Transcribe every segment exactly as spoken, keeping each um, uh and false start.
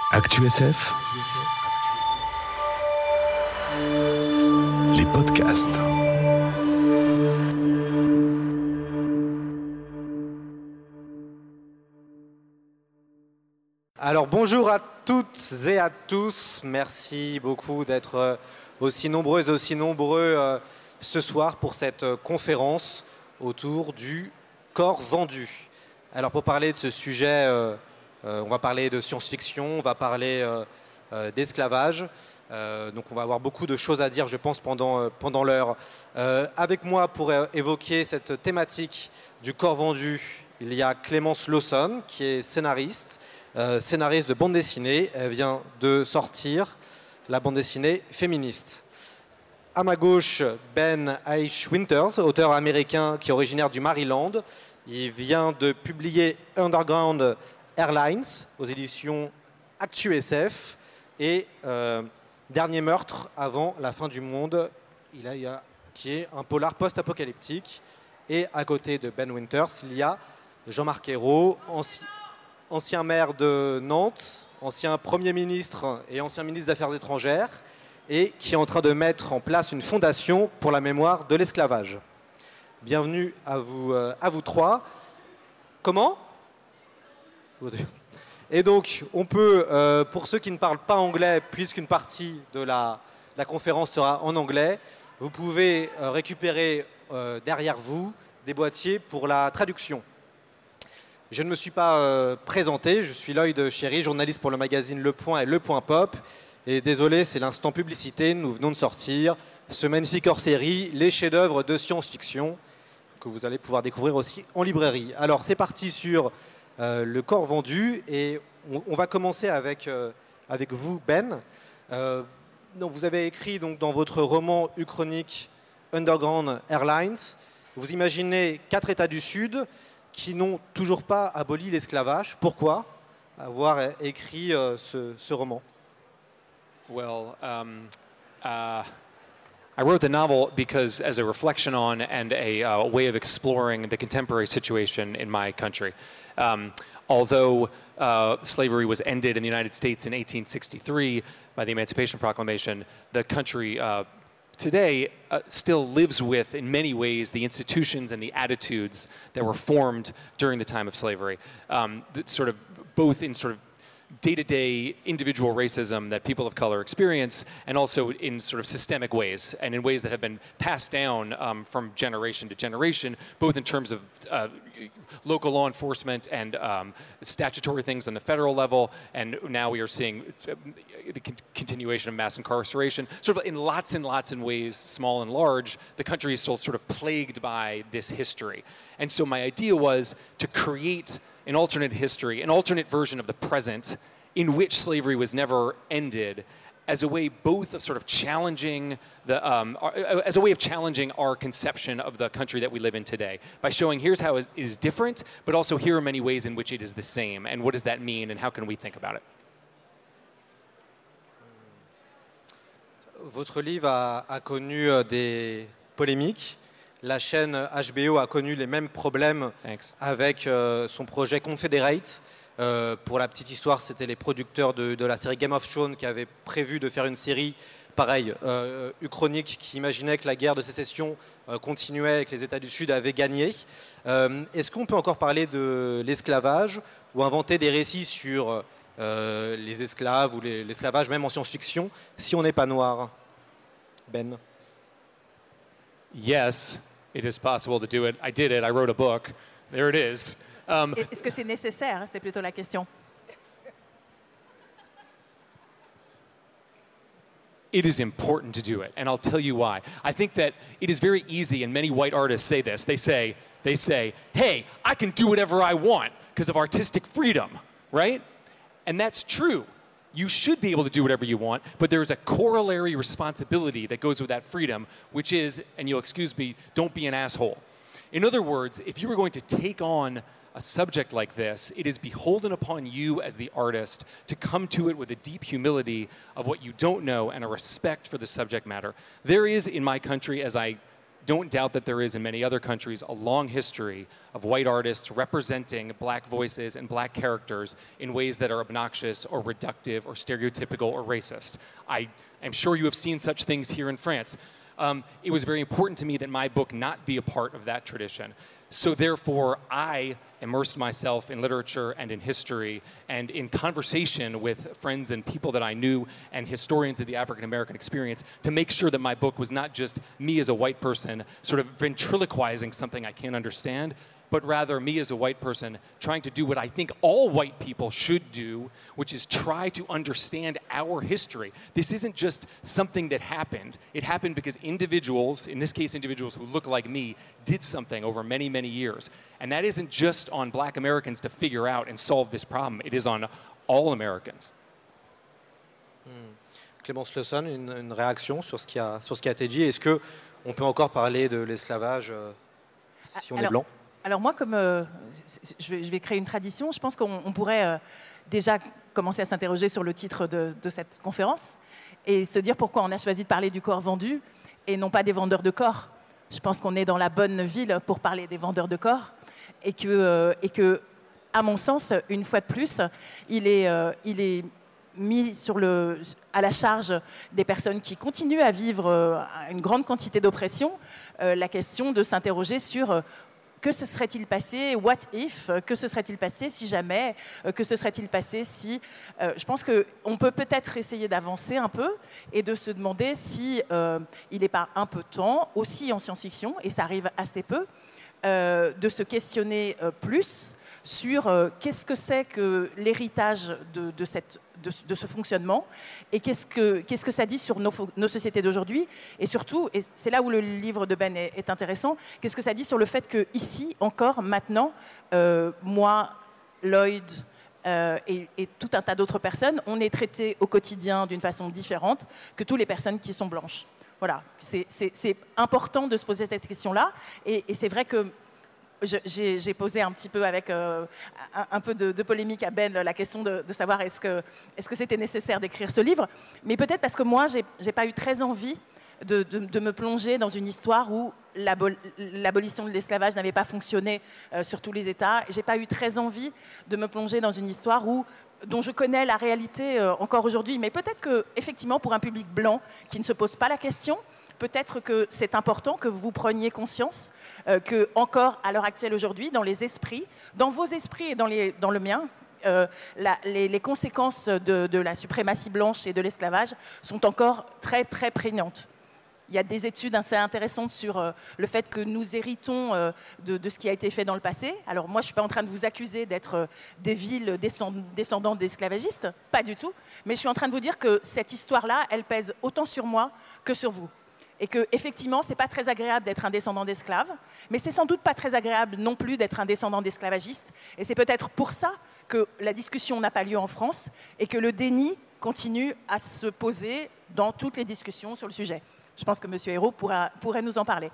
ActuSF, les podcasts. Alors bonjour à toutes et à tous, merci beaucoup d'être aussi nombreuses et aussi nombreux euh, ce soir pour cette euh, conférence autour du corps vendu. Alors pour parler de ce sujet, euh, euh, on va parler de science-fiction, on va parler euh, euh, d'esclavage, euh, donc on va avoir beaucoup de choses à dire je pense pendant, euh, pendant l'heure. Euh, avec moi pour euh, évoquer cette thématique du corps vendu, il y a Clémence Lawson qui est scénariste. Euh, scénariste de bande dessinée, elle vient de sortir la bande dessinée féministe. À ma gauche, Ben H. Winters, auteur américain qui est originaire du Maryland. Il vient de publier Underground Airlines aux éditions ActuSF et euh, Dernier meurtre avant la fin du monde, il a, il a, qui est un polar post-apocalyptique. Et à côté de Ben Winters, il y a Jean-Marc Ayrault, ancien ancien maire de Nantes, ancien Premier ministre et ancien ministre des Affaires étrangères, et qui est en train de mettre en place une fondation pour la mémoire de l'esclavage. Bienvenue à vous, euh, à vous trois. Comment ? Et donc, on peut, euh, pour ceux qui ne parlent pas anglais, puisqu'une partie de la, de la conférence sera en anglais, vous pouvez euh, récupérer euh, derrière vous des boîtiers pour la traduction. Je ne me suis pas euh, présenté, je suis Lloyd Chéry, journaliste pour le magazine Le Point et Le Point Pop. Et désolé, c'est l'instant publicité, nous venons de sortir ce magnifique hors-série, les chefs-d'œuvre de science-fiction, que vous allez pouvoir découvrir aussi en librairie. Alors c'est parti sur euh, le corps vendu, et on, on va commencer avec, euh, avec vous, Ben. Euh, donc, vous avez écrit donc, dans votre roman uchronique Underground Airlines, vous imaginez quatre États du Sud qui n'ont toujours pas aboli l'esclavage. Pourquoi avoir écrit euh, ce, ce roman? Well, um, uh, I wrote the novel because as a reflection on and a uh, way of exploring the contemporary situation in my country. Um, although uh, slavery was ended in the United States in eighteen sixty-three by the Emancipation Proclamation, the country uh, today uh, still lives with, in many ways, the institutions and the attitudes that were formed during the time of slavery, um, that sort of both in sort of day-to-day individual racism that people of color experience, and also in sort of systemic ways, and in ways that have been passed down um, from generation to generation, both in terms of uh, local law enforcement and um, statutory things on the federal level, and now we are seeing the con- continuation of mass incarceration. Sort of in lots and lots of ways, small and large, the country is still sort of plagued by this history. And so my idea was to create an alternate history, an alternate version of the present in which slavery was never ended, as a way both of sort of challenging the, um, as a way of challenging our conception of the country that we live in today, by showing here's how it is different, but also here are many ways in which it is the same, and what does that mean, and how can we think about it? Votre livre a, a connu des polémiques. La chaîne H B O a connu les mêmes problèmes Thanks. avec euh, son projet Confederate. Euh, pour la petite histoire, c'était les producteurs de, de la série Game of Thrones qui avaient prévu de faire une série, pareil, euh, uchronique, qui imaginait que la guerre de sécession euh, continuait et que les États du Sud avaient gagné. Euh, est-ce qu'on peut encore parler de l'esclavage ou inventer des récits sur euh, les esclaves ou les, l'esclavage, même en science-fiction, si on n'est pas noir? Ben? Yes, it is possible to do it. I did it. I wrote a book. There it is. Um, Est-ce que c'est nécessaire? C'est plutôt la question. It is important to do it, and I'll tell you why. I think that it is very easy, and many white artists say this. They say, they say, hey, I can do whatever I want because of artistic freedom, right? And that's true. You should be able to do whatever you want, but there is a corollary responsibility that goes with that freedom, which is, and you'll excuse me, don't be an asshole. In other words, if you were going to take on a subject like this, it is beholden upon you as the artist to come to it with a deep humility of what you don't know and a respect for the subject matter. There is, in my country, as I don't doubt that there is in many other countries a long history of white artists representing black voices and black characters in ways that are obnoxious or reductive or stereotypical or racist. I am sure you have seen such things here in France. Um, it was very important to me that my book not be a part of that tradition. So therefore, I immersed myself in literature and in history and in conversation with friends and people that I knew and historians of the African American experience to make sure that my book was not just me as a white person sort of ventriloquizing something I can't understand, but rather me as a white person trying to do what I think all white people should do, which is try to understand our history. This isn't just something that happened. It happened because individuals, in this case individuals who look like me, did something over many, many years. And that isn't just on black Americans to figure out and solve this problem. It is on all Americans. Hmm. Clémence Lawson, une, une réaction sur ce qui a, sur ce qui a été dit. Est-ce qu'on peut encore parler de l'esclavage euh, si on Alors, est blanc? Alors moi, comme euh, je, vais, je vais créer une tradition, je pense qu'on on pourrait euh, déjà commencer à s'interroger sur le titre de, de cette conférence et se dire pourquoi on a choisi de parler du corps vendu et non pas des vendeurs de corps. Je pense qu'on est dans la bonne ville pour parler des vendeurs de corps et que, euh, et que à mon sens, une fois de plus, il est, euh, il est mis sur le, à la charge des personnes qui continuent à vivre euh, une grande quantité d'oppression, euh, la question de s'interroger sur euh, que se serait-il passé, what if, que se serait-il passé si jamais, que se serait-il passé si... Euh, je pense qu'on peut peut-être essayer d'avancer un peu et de se demander si euh, il n'est pas un peu temps, aussi en science-fiction, et ça arrive assez peu, euh, de se questionner euh, plus sur euh, qu'est-ce que c'est que l'héritage de, de, cette, de, de ce fonctionnement et qu'est-ce que, qu'est-ce que ça dit sur nos, nos sociétés d'aujourd'hui et surtout, et c'est là où le livre de Ben est, est intéressant, qu'est-ce que ça dit sur le fait qu'ici, encore, maintenant, euh, moi, Lloyd euh, et, et tout un tas d'autres personnes, on est traités au quotidien d'une façon différente que toutes les personnes qui sont blanches. Voilà, c'est, c'est, c'est important de se poser cette question-là et, et c'est vrai que J'ai, j'ai posé un petit peu avec euh, un, un peu de, de polémique à Ben la question de, de savoir est-ce que, est-ce que c'était nécessaire d'écrire ce livre, mais peut-être parce que moi, j'ai, j'ai pas eu très envie de, de, de me plonger dans une histoire où l'abol, l'abolition de l'esclavage n'avait pas fonctionné euh, sur tous les États. J'ai pas eu très envie de me plonger dans une histoire où dont je connais la réalité euh, encore aujourd'hui, mais peut-être que effectivement pour un public blanc qui ne se pose pas la question, peut-être que c'est important que vous preniez conscience euh, que encore à l'heure actuelle aujourd'hui, dans les esprits, dans vos esprits et dans, les, dans le mien, euh, la, les, les conséquences de, de la suprématie blanche et de l'esclavage sont encore très très prégnantes. Il y a des études assez intéressantes sur euh, le fait que nous héritons euh, de, de ce qui a été fait dans le passé. Alors moi, je ne suis pas en train de vous accuser d'être euh, des villes descend- descendants d'esclavagistes, pas du tout, mais je suis en train de vous dire que cette histoire-là, elle pèse autant sur moi que sur vous. Et qu'effectivement, ce n'est pas très agréable d'être un descendant d'esclaves, mais c'est sans doute pas très agréable non plus d'être un descendant d'esclavagistes. Et c'est peut-être pour ça que la discussion n'a pas lieu en France et que le déni continue à se poser dans toutes les discussions sur le sujet. Je pense que M. Ayrault pourra, pourrait nous en parler.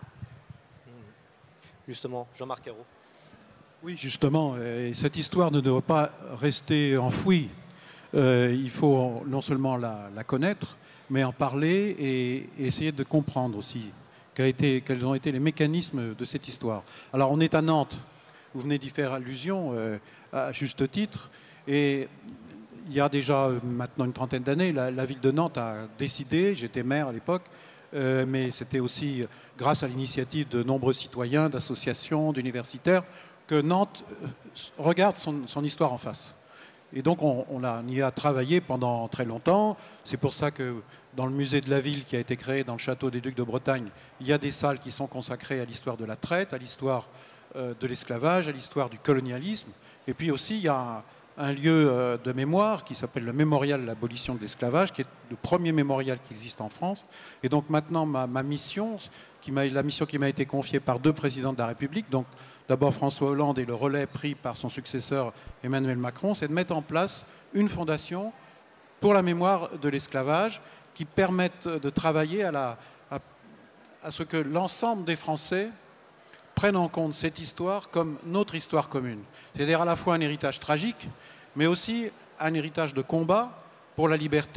Justement, Jean-Marc Ayrault. Oui, justement, et cette histoire ne doit pas rester enfouie. Euh, il faut non seulement la, la connaître, mais en parler et, et essayer de comprendre aussi qu'a été, quels ont été les mécanismes de cette histoire. Alors, on est à Nantes, vous venez d'y faire allusion euh, à juste titre, et il y a déjà maintenant une trentaine d'années, la, la ville de Nantes a décidé, j'étais maire à l'époque, euh, mais c'était aussi grâce à l'initiative de nombreux citoyens, d'associations, d'universitaires, que Nantes regarde son, son histoire en face. Et donc, on, on, a, on y a travaillé pendant très longtemps. C'est pour ça que dans le musée de la ville qui a été créé dans le château des Ducs de Bretagne, il y a des salles qui sont consacrées à l'histoire de la traite, à l'histoire euh, de l'esclavage, à l'histoire du colonialisme. Et puis aussi, il y a un, un lieu euh, de mémoire qui s'appelle le Mémorial de l'abolition de l'esclavage, qui est le premier mémorial qui existe en France. Et donc maintenant, ma, ma mission, qui m'a, la mission qui m'a été confiée par deux présidents de la République, donc d'abord François Hollande et le relais pris par son successeur Emmanuel Macron, c'est de mettre en place une fondation pour la mémoire de l'esclavage qui permette de travailler à, la, à, à ce que l'ensemble des Français prennent en compte cette histoire comme notre histoire commune. C'est-à-dire à la fois un héritage tragique, mais aussi un héritage de combat pour la liberté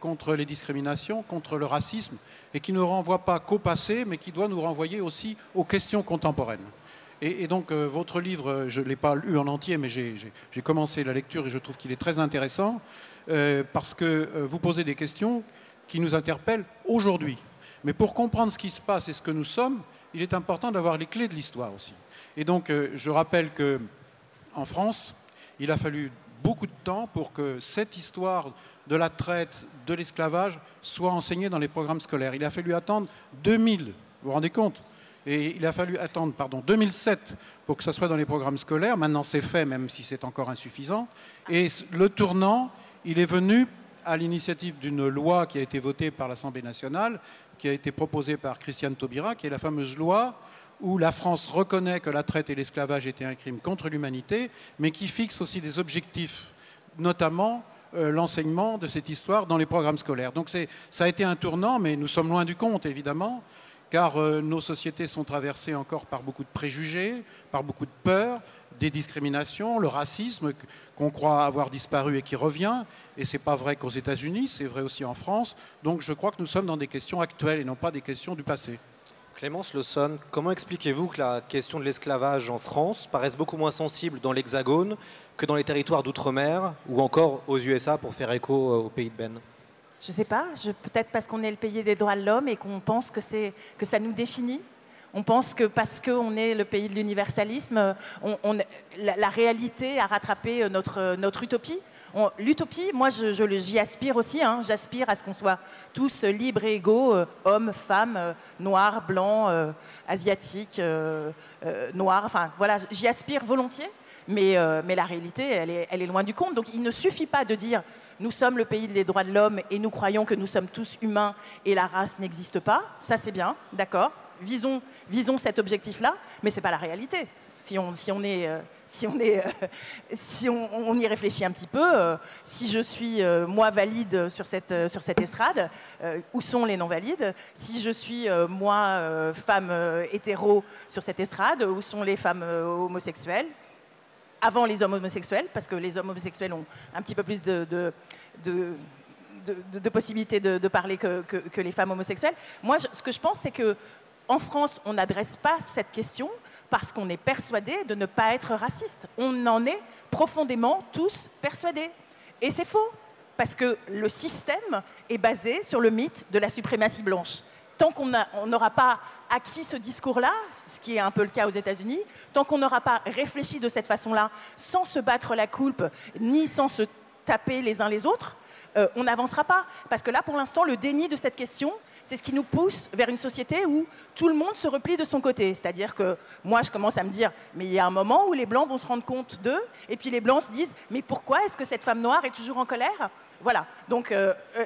contre les discriminations, contre le racisme, et qui ne renvoie pas qu'au passé, mais qui doit nous renvoyer aussi aux questions contemporaines. Et, et donc, euh, votre livre, je ne l'ai pas lu en entier, mais j'ai, j'ai, j'ai commencé la lecture et je trouve qu'il est très intéressant, euh, parce que euh, vous posez des questions qui nous interpellent aujourd'hui. Mais pour comprendre ce qui se passe et ce que nous sommes, il est important d'avoir les clés de l'histoire aussi. Et donc, euh, je rappelle qu'en France, il a fallu beaucoup de temps pour que cette histoire de la traite, de l'esclavage, soit enseignée dans les programmes scolaires. Il a fallu attendre deux mille, vous vous rendez compte ? Et il a fallu attendre pardon, deux mille sept pour que ça soit dans les programmes scolaires. Maintenant, c'est fait, même si c'est encore insuffisant. Et le tournant, il est venu à l'initiative d'une loi qui a été votée par l'Assemblée nationale, qui a été proposée par Christiane Taubira, qui est la fameuse loi où la France reconnaît que la traite et l'esclavage étaient un crime contre l'humanité, mais qui fixe aussi des objectifs, notamment euh, l'enseignement de cette histoire dans les programmes scolaires. Donc c'est, ça a été un tournant, mais nous sommes loin du compte, évidemment, car euh, nos sociétés sont traversées encore par beaucoup de préjugés, par beaucoup de peurs, des discriminations, le racisme qu'on croit avoir disparu et qui revient, et ce n'est pas vrai qu'aux États-Unis, c'est vrai aussi en France. Donc je crois que nous sommes dans des questions actuelles et non pas des questions du passé. Clémence Lawson, comment expliquez-vous que la question de l'esclavage en France paraisse beaucoup moins sensible dans l'Hexagone que dans les territoires d'outre-mer ou encore aux U S A pour faire écho au pays de Ben ? Je ne sais pas, je, peut-être parce qu'on est le pays des droits de l'homme et qu'on pense que, c'est, que ça nous définit. On pense que parce qu'on est le pays de l'universalisme, on, on, la, la réalité a rattrapé notre, notre utopie. On, l'utopie, moi, je, je, j'y aspire aussi. Hein. J'aspire à ce qu'on soit tous libres et égaux, euh, hommes, femmes, euh, noirs, blancs, euh, asiatiques, euh, euh, noirs. Enfin, voilà, j'y aspire volontiers. Mais, euh, mais la réalité, elle est, elle est loin du compte. Donc, il ne suffit pas de dire « nous sommes le pays des droits de l'homme et nous croyons que nous sommes tous humains et la race n'existe pas ». Ça, c'est bien, d'accord. Visons, visons cet objectif-là, mais ce n'est pas la réalité. Si on, si on, est, euh, si on, est, euh, si on, on y réfléchit un petit peu, euh, si je suis, euh, moi, valide sur cette, euh, sur cette estrade, euh, où sont les non-valides ? Si je suis, euh, moi, euh, femme euh, hétéro sur cette estrade, où sont les femmes euh, homosexuelles ? Avant les hommes homosexuels, parce que les hommes homosexuels ont un petit peu plus de, de, de, de, de, de possibilités de, de parler que, que, que les femmes homosexuelles. Moi, je, ce que je pense, c'est qu'en France, on n'adresse pas cette question parce qu'on est persuadé de ne pas être raciste. On en est profondément tous persuadés. Et c'est faux, parce que le système est basé sur le mythe de la suprématie blanche. Tant qu'on n'aura pas acquis ce discours-là, ce qui est un peu le cas aux États-Unis, tant qu'on n'aura pas réfléchi de cette façon-là, sans se battre la coulpe, ni sans se taper les uns les autres, euh, on n'avancera pas. Parce que là, pour l'instant, le déni de cette question, c'est ce qui nous pousse vers une société où tout le monde se replie de son côté. C'est-à-dire que moi, je commence à me dire, mais il y a un moment où les Blancs vont se rendre compte d'eux, et puis les Blancs se disent, mais pourquoi est-ce que cette femme noire est toujours en colère ? Voilà, donc euh, euh,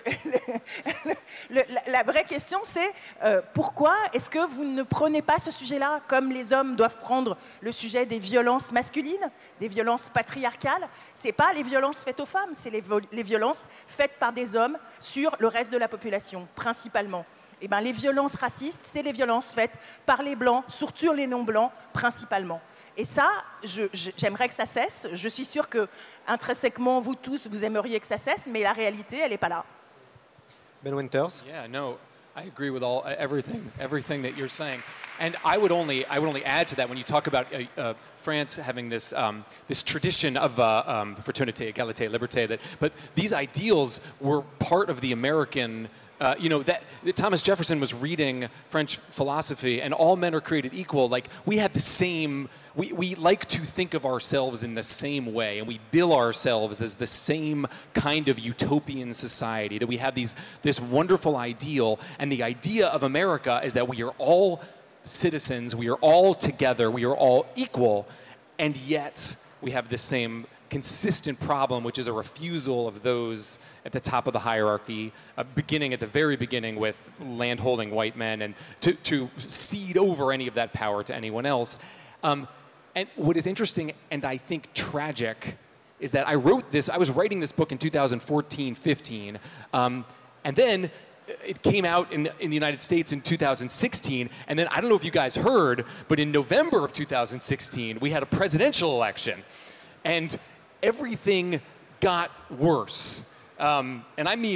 le, la, la vraie question c'est euh, pourquoi est-ce que vous ne prenez pas ce sujet-là comme les hommes doivent prendre le sujet des violences masculines, des violences patriarcales ? C'est pas les violences faites aux femmes, c'est les, les violences faites par des hommes sur le reste de la population, principalement. Et ben, les violences racistes, c'est les violences faites par les blancs, surtout les non-blancs, principalement. Et ça, je, je, j'aimerais que ça cesse. Je suis sûre que, intrinsèquement, vous tous, vous aimeriez que ça cesse, mais la réalité, elle n'est pas là. Ben Winters. Yeah, no, I agree with all everything, everything that you're saying. And I would only, I would only add to that when you talk about uh, uh, France having this, um, this tradition of uh, um, fraternité, égalité, liberté. That, but these ideals were part of the American. Uh, you know, that, that Thomas Jefferson was reading French philosophy, and all men are created equal. Like, we had the same, we, we like to think of ourselves in the same way, and we bill ourselves as the same kind of utopian society, that we have these, this wonderful ideal, and the idea of America is that we are all citizens, we are all together, we are all equal, and yet we have the same consistent problem, which is a refusal of those at the top of the hierarchy, uh, beginning at the very beginning with land-holding white men, and to, to cede over any of that power to anyone else. Um, and what is interesting, and I think tragic, is that I wrote this, I was writing this book in two thousand fourteen fifteen, um, and then it came out in, in the United States in two thousand sixteen, and then I don't know if you guys heard, but in November of two thousand sixteen, we had a presidential election, and everything got worse. Um, and I mean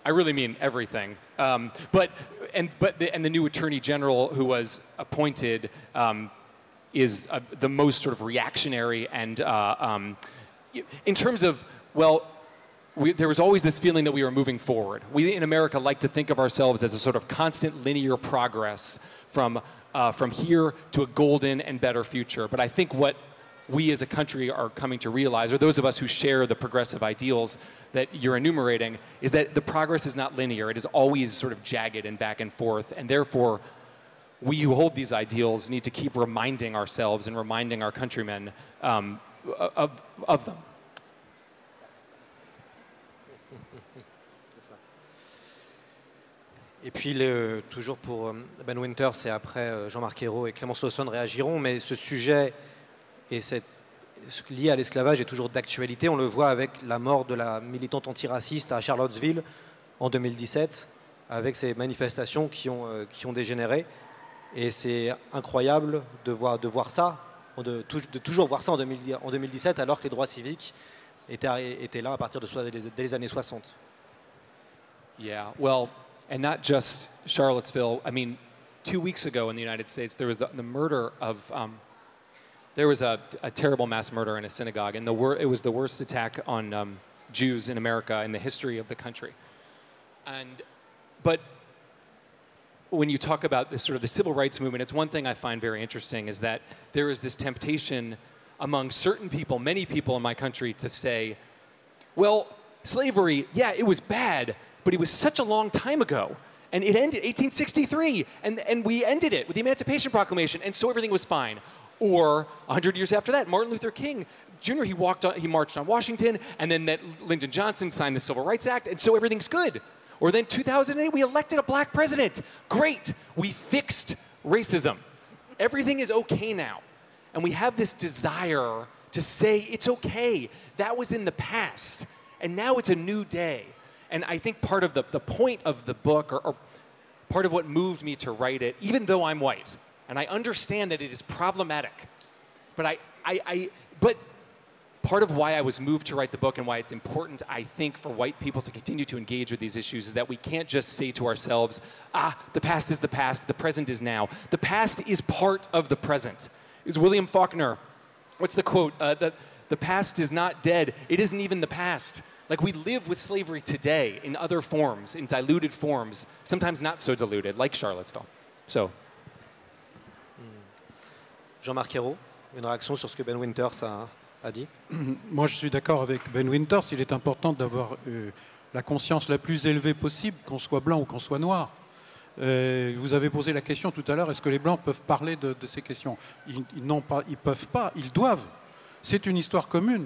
I really mean everything. Um, but and but the, and the new attorney general who was appointed um, is uh, the most sort of reactionary and uh, um, in terms of well. We, there was always this feeling that we were moving forward. We in America like to think of ourselves as a sort of constant linear progress from uh, from here to a golden and better future. But I think what we as a country are coming to realize, or those of us who share the progressive ideals that you're enumerating, is that the progress is not linear. It is always sort of jagged and back and forth. And therefore, we who hold these ideals need to keep reminding ourselves and reminding our countrymen um, of, of them. Et puis, le, toujours pour Ben Winters et après Jean-Marc Ayrault et Clémence Lawson réagiront, mais ce sujet et cette, lié à l'esclavage est toujours d'actualité. On le voit avec la mort de la militante antiraciste à Charlottesville en deux mille dix-sept, avec ces manifestations qui ont, euh, qui ont dégénéré. Et c'est incroyable de voir, de voir ça, de, de toujours voir ça en, deux mille, en deux mille dix-sept, alors que les droits civiques étaient, étaient là à partir de dès les années soixante. Yeah, well... And not just Charlottesville. I mean, two weeks ago in the United States, there was the, the murder of, um, there was a, a terrible mass murder in a synagogue, and the wor- it was the worst attack on um, Jews in America in the history of the country. And, but when you talk about this sort of the civil rights movement, it's one thing I find very interesting is that there is this temptation among certain people, many people in my country, to say, well, slavery, yeah, it was bad, but it was such a long time ago. And it ended eighteen sixty-three, and, and we ended it with the Emancipation Proclamation, and so everything was fine. Or one hundred years after that, Martin Luther King Junior, he walked on, he marched on Washington, and then that Lyndon Johnson signed the Civil Rights Act, and so everything's good. Or then two thousand eight, we elected a black president. Great, we fixed racism. Everything is okay now. And we have this desire to say, it's okay, that was in the past, and now it's a new day. And I think part of the, the point of the book, or, or part of what moved me to write it, even though I'm white, and I understand that it is problematic, but I, I, I, but part of why I was moved to write the book and why it's important, I think, for white people to continue to engage with these issues is that we can't just say to ourselves, ah, the past is the past, the present is now. The past is part of the present. It was William Faulkner. What's the quote? Uh, the, the past is not dead. It isn't even the past. Like, we live with slavery today in other forms, in diluted forms, sometimes not so diluted, like Charlottesville. So. Jean-Marc Ayrault, une réaction sur ce que Ben Winters a, a dit? Moi, je suis d'accord avec Ben Winters. Il est important d'avoir euh, la conscience la plus élevée possible, qu'on soit blanc ou qu'on soit noir. Euh, vous avez posé la question tout à l'heure, est-ce que les Blancs peuvent parler de, de ces questions? Ils, ils n'ont pas, ils peuvent pas, ils doivent. C'est une histoire commune.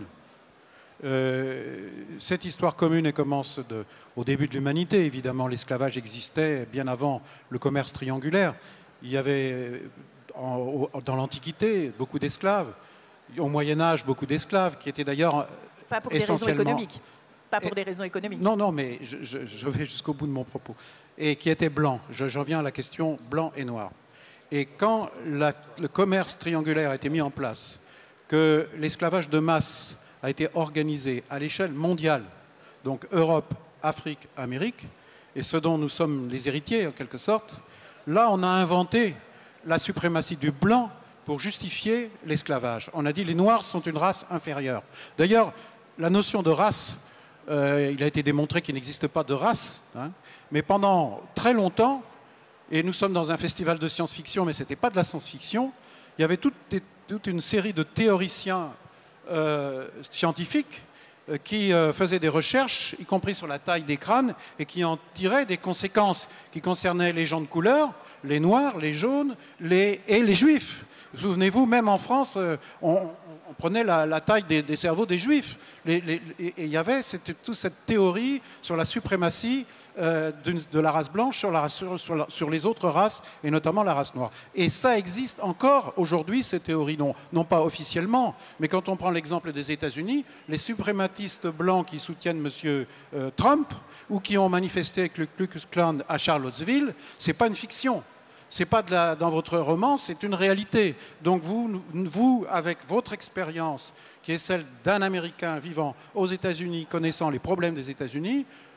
Euh, cette histoire commune elle commence de, au début de l'humanité. Évidemment, l'esclavage existait bien avant le commerce triangulaire. Il y avait en, dans l'Antiquité beaucoup d'esclaves. Au Moyen-Âge, beaucoup d'esclaves qui étaient d'ailleurs pas pour des raisons économiques. Pas pour des raisons économiques. Non, non, mais je, je, je vais jusqu'au bout de mon propos. Et qui étaient blancs. Je, j'en viens à la question blanc et noir. Et quand la, le commerce triangulaire a été mis en place, que l'esclavage de masse a été organisé à l'échelle mondiale, donc Europe, Afrique, Amérique, et ce dont nous sommes les héritiers en quelque sorte, là on a inventé la suprématie du blanc pour justifier l'esclavage. On a dit les Noirs sont une race inférieure. D'ailleurs, la notion de race, euh, il a été démontré qu'il n'existe pas de race, hein, mais pendant très longtemps, et nous sommes dans un festival de science-fiction, mais ce n'était pas de la science-fiction, il y avait toute, toute une série de théoriciens Euh, scientifiques euh, qui euh, faisaient des recherches, y compris sur la taille des crânes, et qui en tiraient des conséquences qui concernaient les gens de couleur, les noirs, les jaunes les, et les juifs. Souvenez-vous, même en France, euh, on, on prenait la, la taille des, des cerveaux des juifs. Les, les, et il y avait cette, toute cette théorie sur la suprématie euh, de la race blanche sur, la, sur, sur, la, sur les autres races, et notamment la race noire. Et ça existe encore aujourd'hui, ces théories, non, non pas officiellement, mais quand on prend l'exemple des États-Unis, les suprématistes blancs qui soutiennent M. Euh, Trump, ou qui ont manifesté avec le Ku Klux Klan à Charlottesville, c'est pas une fiction. C'est pas de la, dans votre roman, c'est une réalité. Donc vous, vous, avec votre expérience, qui est celle d'un Américain vivant aux États-Unis, connaissant les problèmes des États-Unis,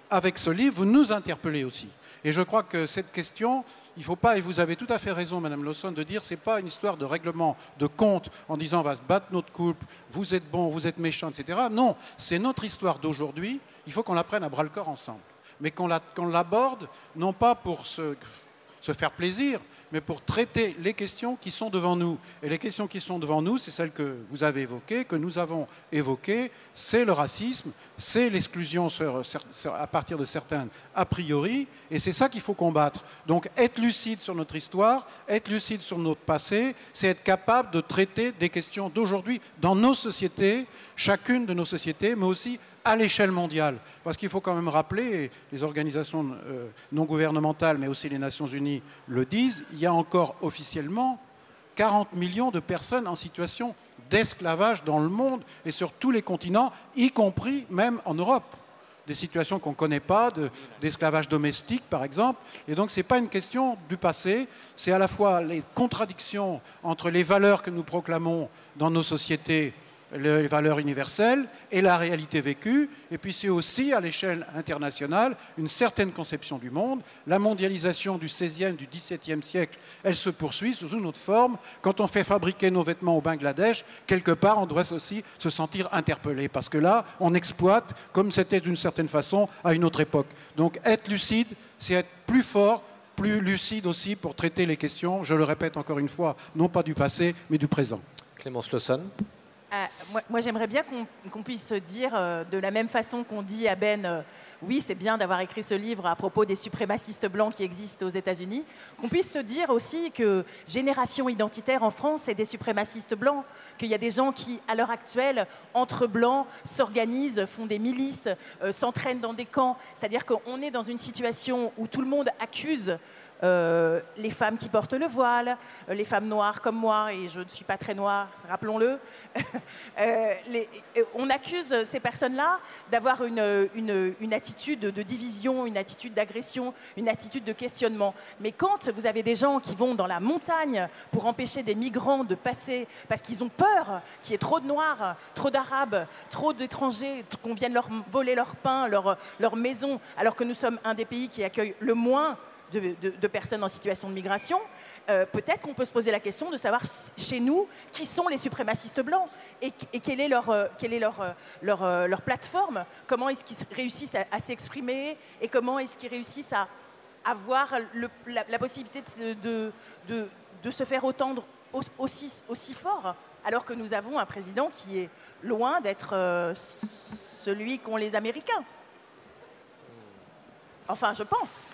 avec ce livre, vous nous interpellez aussi. Et je crois que cette question, il ne faut pas, et vous avez tout à fait raison, Madame Lawson, de dire que ce n'est pas une histoire de règlement de compte en disant on va se battre notre couple, vous êtes bon, vous êtes méchant, et cetera. Non, c'est notre histoire d'aujourd'hui, il faut qu'on la prenne à bras-le-corps ensemble. Mais qu'on la, qu'on l'aborde, non pas pour se, se faire plaisir, mais pour traiter les questions qui sont devant nous. Et les questions qui sont devant nous, c'est celles que vous avez évoquées, que nous avons évoquées, c'est le racisme, c'est l'exclusion sur, sur, à partir de certains a priori, et c'est ça qu'il faut combattre. Donc être lucide sur notre histoire, être lucide sur notre passé, c'est être capable de traiter des questions d'aujourd'hui dans nos sociétés, chacune de nos sociétés, mais aussi à l'échelle mondiale. Parce qu'il faut quand même rappeler, et les organisations euh, non gouvernementales, mais aussi les Nations Unies le disent, il y a encore officiellement quarante millions de personnes en situation d'esclavage dans le monde et sur tous les continents, y compris même en Europe. Des situations qu'on ne connaît pas, de, d'esclavage domestique par exemple. Et donc ce n'est pas une question du passé, c'est à la fois les contradictions entre les valeurs que nous proclamons dans nos sociétés, les valeurs universelles et la réalité vécue. Et puis c'est aussi, à l'échelle internationale, une certaine conception du monde. La mondialisation du seizième, du dix-septième siècle, elle se poursuit sous une autre forme. Quand on fait fabriquer nos vêtements au Bangladesh, quelque part, on doit aussi se sentir interpellé. Parce que là, on exploite, comme c'était d'une certaine façon, à une autre époque. Donc être lucide, c'est être plus fort, plus lucide aussi pour traiter les questions, je le répète encore une fois, non pas du passé, mais du présent. Clémence Lawson. Euh, moi, moi j'aimerais bien qu'on qu'on puisse dire euh, de la même façon qu'on dit à Ben, euh, oui, c'est bien d'avoir écrit ce livre à propos des suprémacistes blancs qui existent aux États-Unis, qu'on puisse se dire aussi que Génération Identitaire en France, c'est des suprémacistes blancs, qu'il y a des gens qui, à l'heure actuelle, entre blancs, s'organisent, font des milices, euh, s'entraînent dans des camps. C'est-à-dire qu'on est dans une situation où tout le monde accuse Euh, les femmes qui portent le voile, euh, les femmes noires comme moi, et je ne suis pas très noire, rappelons-le. euh, les, on accuse ces personnes-là d'avoir une, une, une attitude de division, une attitude d'agression, une attitude de questionnement. Mais quand vous avez des gens qui vont dans la montagne pour empêcher des migrants de passer parce qu'ils ont peur qu'il y ait trop de Noirs, trop d'Arabes, trop d'étrangers, qu'on vienne leur voler leur pain, leur, leur maison, alors que nous sommes un des pays qui accueille le moins De, de, de personnes en situation de migration, euh, peut-être qu'on peut se poser la question de savoir chez nous qui sont les suprémacistes blancs et, et quelle est leur, euh, quelle est leur, euh, leur, euh, leur plateforme, comment est-ce qu'ils réussissent à, à s'exprimer et comment est-ce qu'ils réussissent à avoir le, la, la possibilité de, de, de, de se faire entendre aussi, aussi fort, alors que nous avons un président qui est loin d'être euh, celui qu'ont les Américains. Enfin, je pense.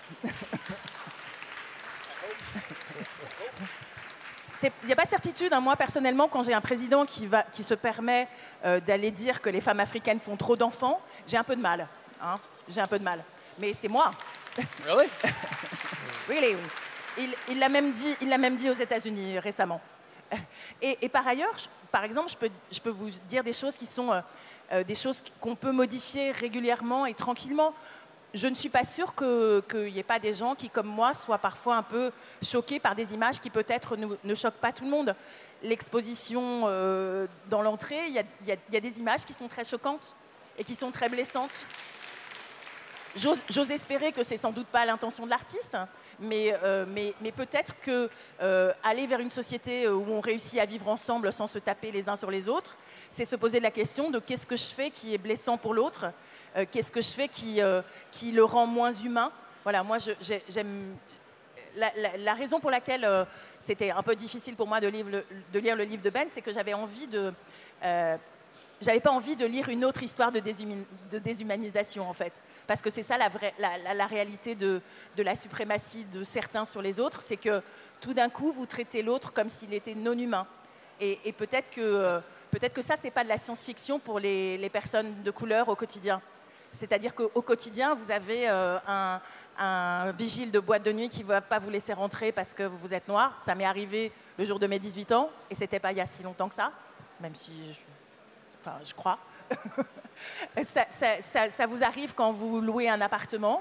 Il n'y a pas de certitude. Hein. Moi, personnellement, quand j'ai un président qui, va, qui se permet euh, d'aller dire que les femmes africaines font trop d'enfants, j'ai un peu de mal. Hein. J'ai un peu de mal. Mais c'est moi. Really? Really, oui. Il, il l'a même dit, il l'a même dit aux États-Unis récemment. Et, et par ailleurs, je, par exemple, je peux, je peux vous dire des choses qui sont euh, euh, des choses qu'on peut modifier régulièrement et tranquillement. Je ne suis pas sûre qu'il n'y ait pas des gens qui, comme moi, soient parfois un peu choqués par des images qui peut-être ne, ne choquent pas tout le monde. L'exposition euh, dans l'entrée, il y, y, y a des images qui sont très choquantes et qui sont très blessantes. J'ose, j'ose espérer que c'est sans doute pas l'intention de l'artiste, mais, euh, mais, mais peut-être que euh, aller vers une société où on réussit à vivre ensemble sans se taper les uns sur les autres, c'est se poser la question de qu'est-ce que je fais qui est blessant pour l'autre. Euh, qu'est-ce que je fais qui, euh, qui le rend moins humain. Voilà, moi, je, j'aime... La, la, la raison pour laquelle euh, c'était un peu difficile pour moi de lire le, de lire le livre de Ben, c'est que j'avais envie de... Euh, j'avais pas envie de lire une autre histoire de, déshumi, de déshumanisation, en fait. Parce que c'est ça la, vraie, la, la, la réalité de, de la suprématie de certains sur les autres, c'est que tout d'un coup, vous traitez l'autre comme s'il était non humain. Et, et peut-être que, euh, peut-être que ça, c'est pas de la science-fiction pour les, les personnes de couleur au quotidien. C'est-à-dire qu'au quotidien, vous avez euh, un, un vigile de boîte de nuit qui ne va pas vous laisser rentrer parce que vous êtes noir. Ça m'est arrivé le jour de mes dix-huit ans, et ce n'était pas il y a si longtemps que ça, même si je, enfin, je crois. ça, ça, ça, ça vous arrive quand vous louez un appartement,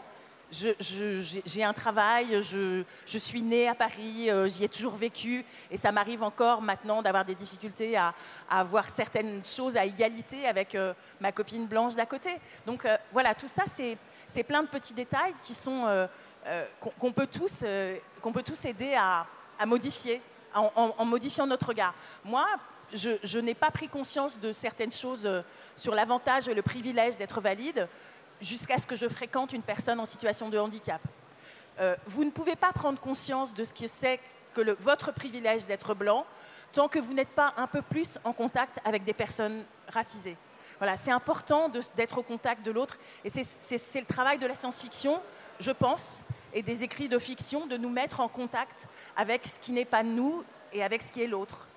je, je, j'ai, j'ai un travail, je, je suis née à Paris, euh, j'y ai toujours vécu, et ça m'arrive encore maintenant d'avoir des difficultés à, à voir certaines choses à égalité avec euh, ma copine blanche d'à côté. Donc euh, voilà, tout ça, c'est, c'est plein de petits détails qui sont, euh, euh, qu'on, qu'on, peut tous, euh, qu'on peut tous aider à, à modifier, en, en, en modifiant notre regard. Moi, je, je n'ai pas pris conscience de certaines choses euh, sur l'avantage et le privilège d'être valide jusqu'à ce que je fréquente une personne en situation de handicap. Euh, vous ne pouvez pas prendre conscience de ce que c'est que le, votre privilège d'être blanc tant que vous n'êtes pas un peu plus en contact avec des personnes racisées. Voilà, c'est important de, d'être au contact de l'autre, et c'est, c'est, c'est le travail de la science-fiction, je pense, et des écrits de fiction, de nous mettre en contact avec ce qui n'est pas nous et avec ce qui est l'autre.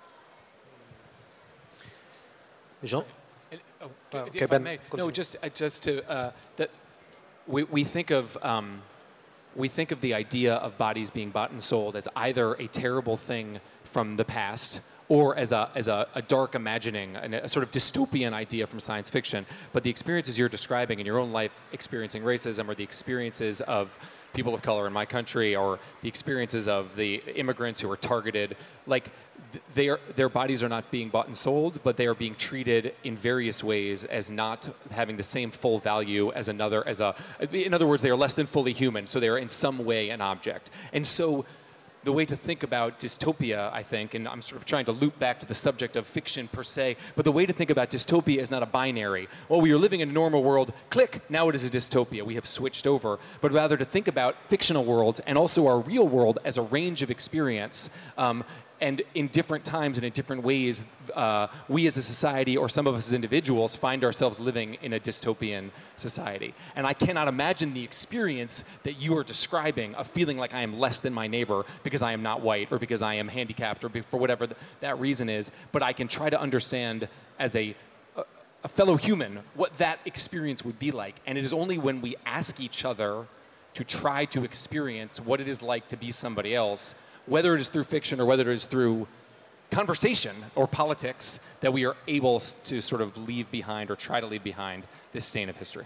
Jean? Oh, Oh, if okay, I Ben, may, continue. no, just uh, just to uh, that we we think of um, we think of the idea of bodies being bought and sold as either a terrible thing from the past or as a as a, a dark imagining, a, a sort of dystopian idea from science fiction. But the experiences you're describing in your own life, experiencing racism, or the experiences of people of color in my country, or the experiences of the immigrants who are targeted, like they are, their bodies are not being bought and sold, but they are being treated in various ways as not having the same full value as another, as a, in other words, they are less than fully human, so they are in some way an object. And so the way to think about dystopia, I think, and I'm sort of trying to loop back to the subject of fiction per se, but the way to think about dystopia is not a binary. Oh, we are living in a normal world, click, now it is a dystopia. We have switched over. But rather to think about fictional worlds and also our real world as a range of experience. Um, And in different times and in different ways, uh, we as a society, or some of us as individuals, find ourselves living in a dystopian society. And I cannot imagine the experience that you are describing of feeling like I am less than my neighbor because I am not white, or because I am handicapped, or for whatever th- that reason is. But I can try to understand as a, a, a fellow human what that experience would be like. And it is only when we ask each other to try to experience what it is like to be somebody else, whether it is through fiction or whether it is through conversation or politics, that we are able to sort of leave behind or try to leave behind this stain of history.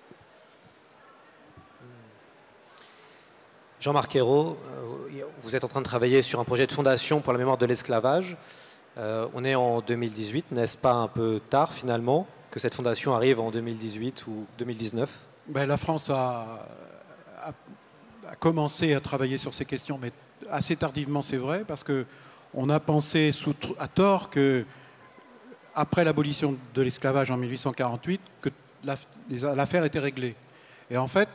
Jean-Marc Ayrault, vous êtes en train de travailler sur un projet de fondation pour la mémoire de l'esclavage. Euh, on est en deux mille dix-huit, n'est-ce pas un peu tard finalement que cette fondation arrive en deux mille dix-huit ou deux mille dix-neuf? Ben, la France a, a, a commencé à travailler sur ces questions, mais assez tardivement, c'est vrai, parce qu'on a pensé sous, à tort que, après l'abolition de l'esclavage en mille huit cent quarante-huit, que l'affaire était réglée. Et en fait,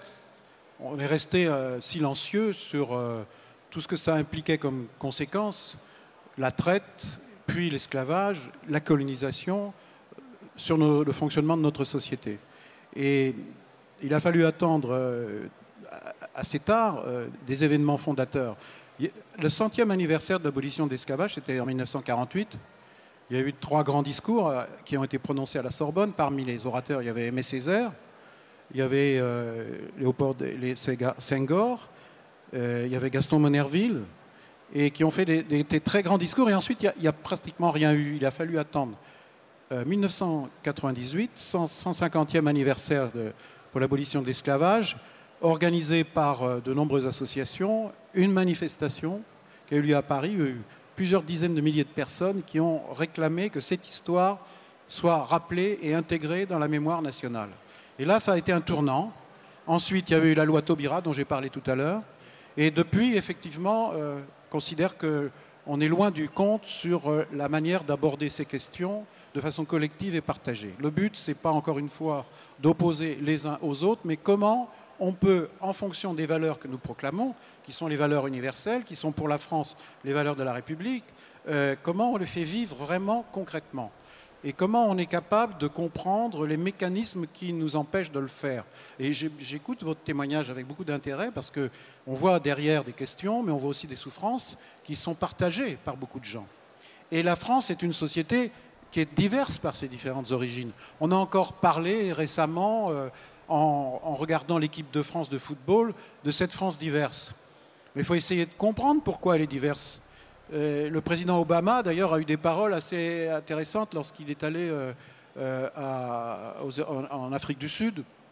on est resté euh, silencieux sur euh, tout ce que ça impliquait comme conséquence, la traite, puis l'esclavage, la colonisation, sur nos, le fonctionnement de notre société. Et il a fallu attendre euh, assez tard euh, des événements fondateurs. Le centième anniversaire de l'abolition de l'esclavage, c'était en mille neuf cent quarante-huit. Il y a eu trois grands discours qui ont été prononcés à la Sorbonne. Parmi les orateurs, il y avait Aimé Césaire, il y avait euh, Léopold Senghor, euh, il y avait Gaston Monnerville, et qui ont fait des, des, des très grands discours. Et ensuite, il n'y a, a pratiquement rien eu. Il a fallu attendre euh, mille neuf cent quatre-vingt-dix-huit, cent cinquantième anniversaire de, pour l'abolition de l'esclavage, organisé par de nombreuses associations, une manifestation qui a eu lieu à Paris. Il y a eu plusieurs dizaines de milliers de personnes qui ont réclamé que cette histoire soit rappelée et intégrée dans la mémoire nationale. Et là, ça a été un tournant. Ensuite, il y avait eu la loi Taubira, dont j'ai parlé tout à l'heure. Et depuis, effectivement, euh, on considère qu'on est loin du compte sur euh, la manière d'aborder ces questions de façon collective et partagée. Le but, ce n'est pas, encore une fois, d'opposer les uns aux autres, mais comment on peut, en fonction des valeurs que nous proclamons, qui sont les valeurs universelles, qui sont pour la France les valeurs de la République, euh, comment on les fait vivre vraiment concrètement, et comment on est capable de comprendre les mécanismes qui nous empêchent de le faire. Et j'écoute votre témoignage avec beaucoup d'intérêt, parce qu'on voit derrière des questions, mais on voit aussi des souffrances qui sont partagées par beaucoup de gens. Et la France est une société qui est diverse par ses différentes origines. On a encore parlé récemment... Euh, En, en regardant l'équipe de France de football, de cette France diverse. Mais il faut essayer de comprendre pourquoi elle est diverse. Euh, le président Obama, d'ailleurs, a eu des paroles assez intéressantes lorsqu'il est allé euh, euh, à, aux, en, en Afrique du Sud,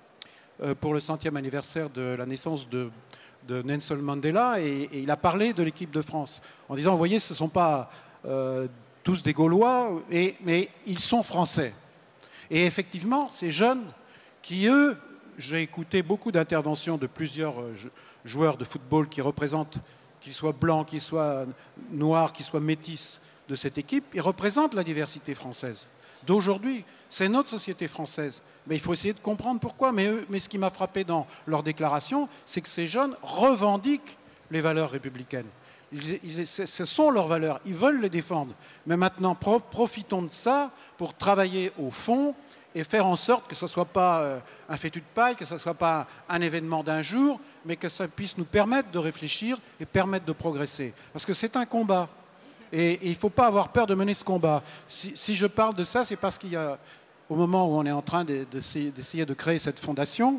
euh, pour le centième anniversaire de la naissance de, de Nelson Mandela, et, et il a parlé de l'équipe de France, en disant, vous voyez, ce ne sont pas euh, tous des Gaulois, et, mais ils sont français. Et effectivement, ces jeunes qui, eux, j'ai écouté beaucoup d'interventions de plusieurs joueurs de football qui représentent, qu'ils soient blancs, qu'ils soient noirs, qu'ils soient métis de cette équipe, ils représentent la diversité française d'aujourd'hui. C'est notre société française. Mais il faut essayer de comprendre pourquoi. Mais, eux, mais ce qui m'a frappé dans leur déclaration, c'est que ces jeunes revendiquent les valeurs républicaines. Ils, ils, ce sont leurs valeurs. Ils veulent les défendre. Mais maintenant, pro, profitons de ça pour travailler au fond et faire en sorte que ce ne soit pas euh, un fétu de paille, que ce ne soit pas un, un événement d'un jour, mais que ça puisse nous permettre de réfléchir et permettre de progresser. Parce que c'est un combat. Et, et il ne faut pas avoir peur de mener ce combat. Si, si je parle de ça, c'est parce qu'il y a, au moment où on est en train de, de, d'essayer de créer cette fondation,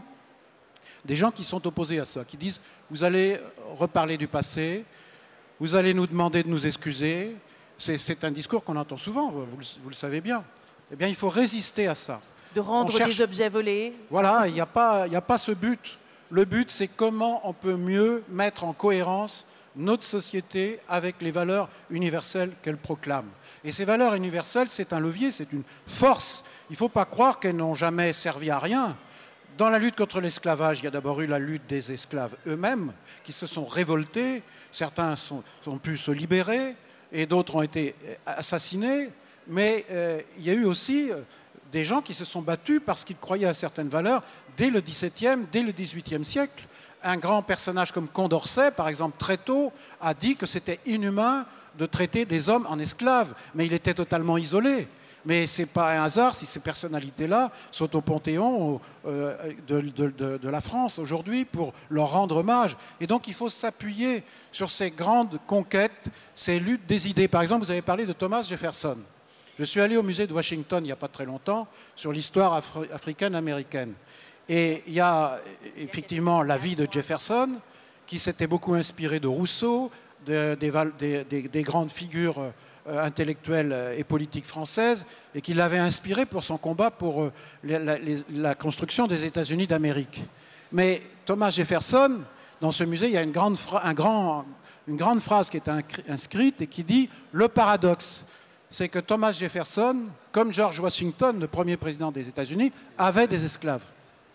des gens qui sont opposés à ça, qui disent « vous allez reparler du passé, vous allez nous demander de nous excuser ». C'est, c'est un discours qu'on entend souvent, vous, vous le savez bien. Eh bien, il faut résister à ça. De rendre cherche... des objets volés. Voilà, il n'y a pas, il n'y a pas ce but. Le but, c'est comment on peut mieux mettre en cohérence notre société avec les valeurs universelles qu'elle proclame. Et ces valeurs universelles, c'est un levier, c'est une force. Il ne faut pas croire qu'elles n'ont jamais servi à rien. Dans la lutte contre l'esclavage, il y a d'abord eu la lutte des esclaves eux-mêmes qui se sont révoltés. Certains sont, ont pu se libérer et d'autres ont été assassinés. Mais euh, il y a eu aussi des gens qui se sont battus parce qu'ils croyaient à certaines valeurs dès le dix-septième, dès le dix-huitième siècle. Un grand personnage comme Condorcet, par exemple, très tôt, a dit que c'était inhumain de traiter des hommes en esclaves, mais il était totalement isolé. Mais ce n'est pas un hasard si ces personnalités-là sont au panthéon euh, de, de, de, de la France aujourd'hui pour leur rendre hommage. Et donc il faut s'appuyer sur ces grandes conquêtes, ces luttes des idées. Par exemple, vous avez parlé de Thomas Jefferson. Je suis allé au musée de Washington il n'y a pas très longtemps sur l'histoire afri- africaine-américaine. Et il y a effectivement la vie de Jefferson, qui s'était beaucoup inspiré de Rousseau, de, des, des, des, des grandes figures euh, intellectuelles et politiques françaises, et qui l'avait inspiré pour son combat pour euh, la, la, la construction des États-Unis d'Amérique. Mais Thomas Jefferson, dans ce musée, il y a une grande, fra- un grand, une grande phrase qui est inscrite et qui dit « Le paradoxe ». C'est que Thomas Jefferson, comme George Washington, le premier président des États-Unis, avait des esclaves.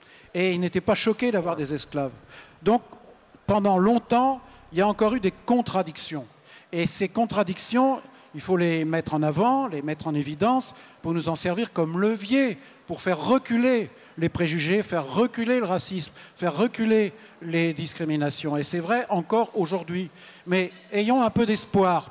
Et il n'était pas choqué d'avoir des esclaves. Donc, pendant longtemps, il y a encore eu des contradictions. Et ces contradictions, il faut les mettre en avant, les mettre en évidence, pour nous en servir comme levier, pour faire reculer les préjugés, faire reculer le racisme, faire reculer les discriminations. Et c'est vrai encore aujourd'hui. Mais ayons un peu d'espoir.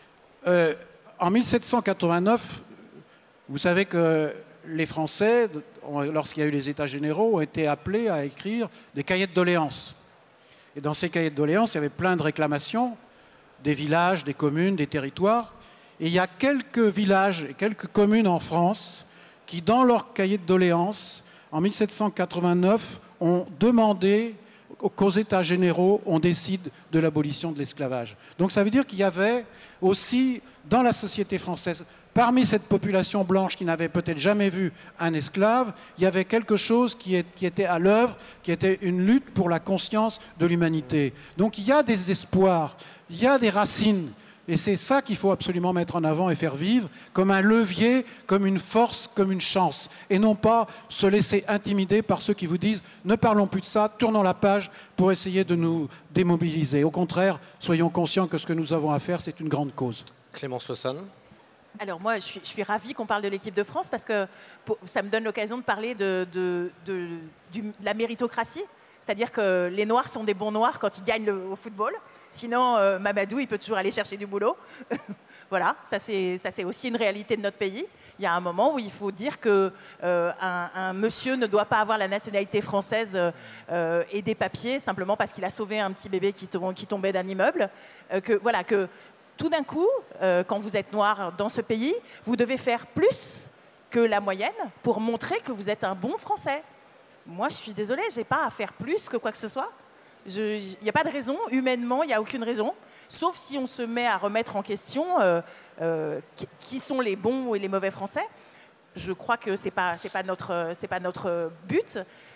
Euh, en mille sept cent quatre-vingt-neuf, vous savez que les Français, lorsqu'il y a eu les États généraux, ont été appelés à écrire des cahiers de doléances. Et dans ces cahiers de doléances, il y avait plein de réclamations des villages, des communes, des territoires. Et il y a quelques villages et quelques communes en France qui, dans leurs cahiers de doléances, en mille sept cent quatre-vingt-neuf, ont demandé qu'aux États généraux, on décide de l'abolition de l'esclavage. Donc ça veut dire qu'il y avait aussi, dans la société française, parmi cette population blanche qui n'avait peut-être jamais vu un esclave, il y avait quelque chose qui, est, qui était à l'œuvre, qui était une lutte pour la conscience de l'humanité. Donc il y a des espoirs, il y a des racines, et c'est ça qu'il faut absolument mettre en avant et faire vivre comme un levier, comme une force, comme une chance, et non pas se laisser intimider par ceux qui vous disent « ne parlons plus de ça, tournons la page pour essayer de nous démobiliser ». Au contraire, soyons conscients que ce que nous avons à faire, c'est une grande cause. Clémence Lawson. Alors moi, je suis, je suis ravie qu'on parle de l'équipe de France parce que pour, ça me donne l'occasion de parler de, de, de, du, de la méritocratie. C'est-à-dire que les Noirs sont des bons Noirs quand ils gagnent le, au football. Sinon, euh, Mamadou, il peut toujours aller chercher du boulot. Voilà, ça c'est, ça c'est aussi une réalité de notre pays. Il y a un moment où il faut dire qu'un euh, un monsieur ne doit pas avoir la nationalité française euh, et des papiers simplement parce qu'il a sauvé un petit bébé qui, tom- qui tombait d'un immeuble. Euh, que, voilà, que tout d'un coup, euh, quand vous êtes noir dans ce pays, vous devez faire plus que la moyenne pour montrer que vous êtes un bon Français. Moi, je suis désolée, je n'ai pas à faire plus que quoi que ce soit. Il n'y a pas de raison, humainement, il n'y a aucune raison, sauf si on se met à remettre en question euh, euh, qui, qui sont les bons et les mauvais Français. Je crois que ce n'est pas, c'est pas, notre, c'est pas notre but.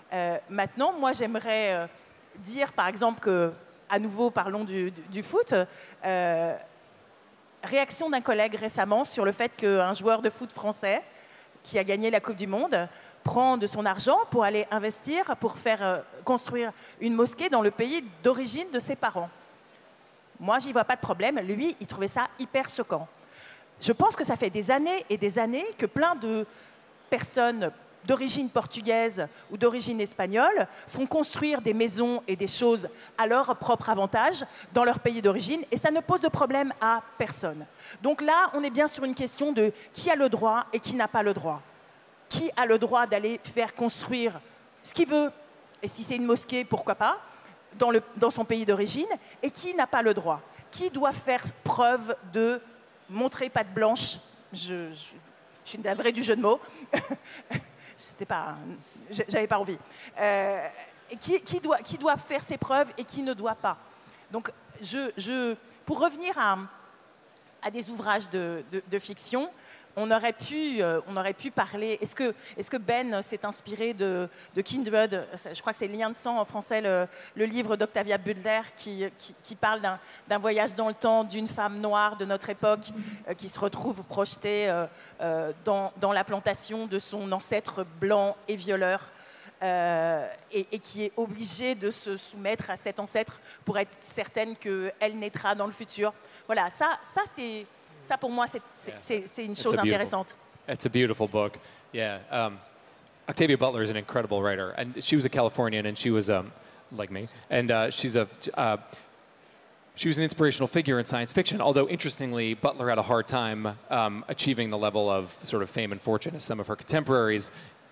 Euh, maintenant, moi, j'aimerais euh, dire, par exemple, que, à nouveau, parlons du, du, du foot. Euh, réaction d'un collègue récemment sur le fait qu'un joueur de foot français qui a gagné la Coupe du Monde prend de son argent pour aller investir, pour faire euh, construire une mosquée dans le pays d'origine de ses parents. Moi, j'y vois pas de problème. Lui, il trouvait ça hyper choquant. Je pense que ça fait des années et des années que plein de personnes d'origine portugaise ou d'origine espagnole font construire des maisons et des choses à leur propre avantage dans leur pays d'origine, et ça ne pose de problème à personne. Donc là, on est bien sur une question de qui a le droit et qui n'a pas le droit. Qui a le droit d'aller faire construire ce qu'il veut, et si c'est une mosquée, pourquoi pas, dans, le, dans son pays d'origine, et qui n'a pas le droit. Qui doit faire preuve de montrer patte blanche, je, je, je suis navrée du jeu de mots, c'était pas, j'avais pas envie. Euh, qui, qui, doit, qui doit faire ses preuves et qui ne doit pas. Donc, je, je, pour revenir à, à des ouvrages de, de, de fiction, on aurait pu, euh, on aurait pu parler. Est-ce que, est-ce que Ben s'est inspiré de, de Kindred? Je crois que c'est Lien de sang en français, le, le livre d'Octavia Butler qui, qui, qui parle d'un, d'un voyage dans le temps d'une femme noire de notre époque euh, qui se retrouve projetée euh, euh, dans, dans la plantation de son ancêtre blanc et violeur. Euh, et, et qui est obligée de se soumettre à cet ancêtre pour être certaine qu'elle naîtra dans le futur. Voilà, ça, ça c'est... Ça, pour moi, c'est, c'est, c'est une chose intéressante. It's a beautiful book. Yeah. Um, Octavia Butler is an incredible writer. And she was a Californian, and she was, um, like me, and uh, she's a... Uh, she was an inspirational figure in science fiction, although, interestingly, Butler had a hard time um, achieving the level of sort of fame and fortune as some of her contemporaries,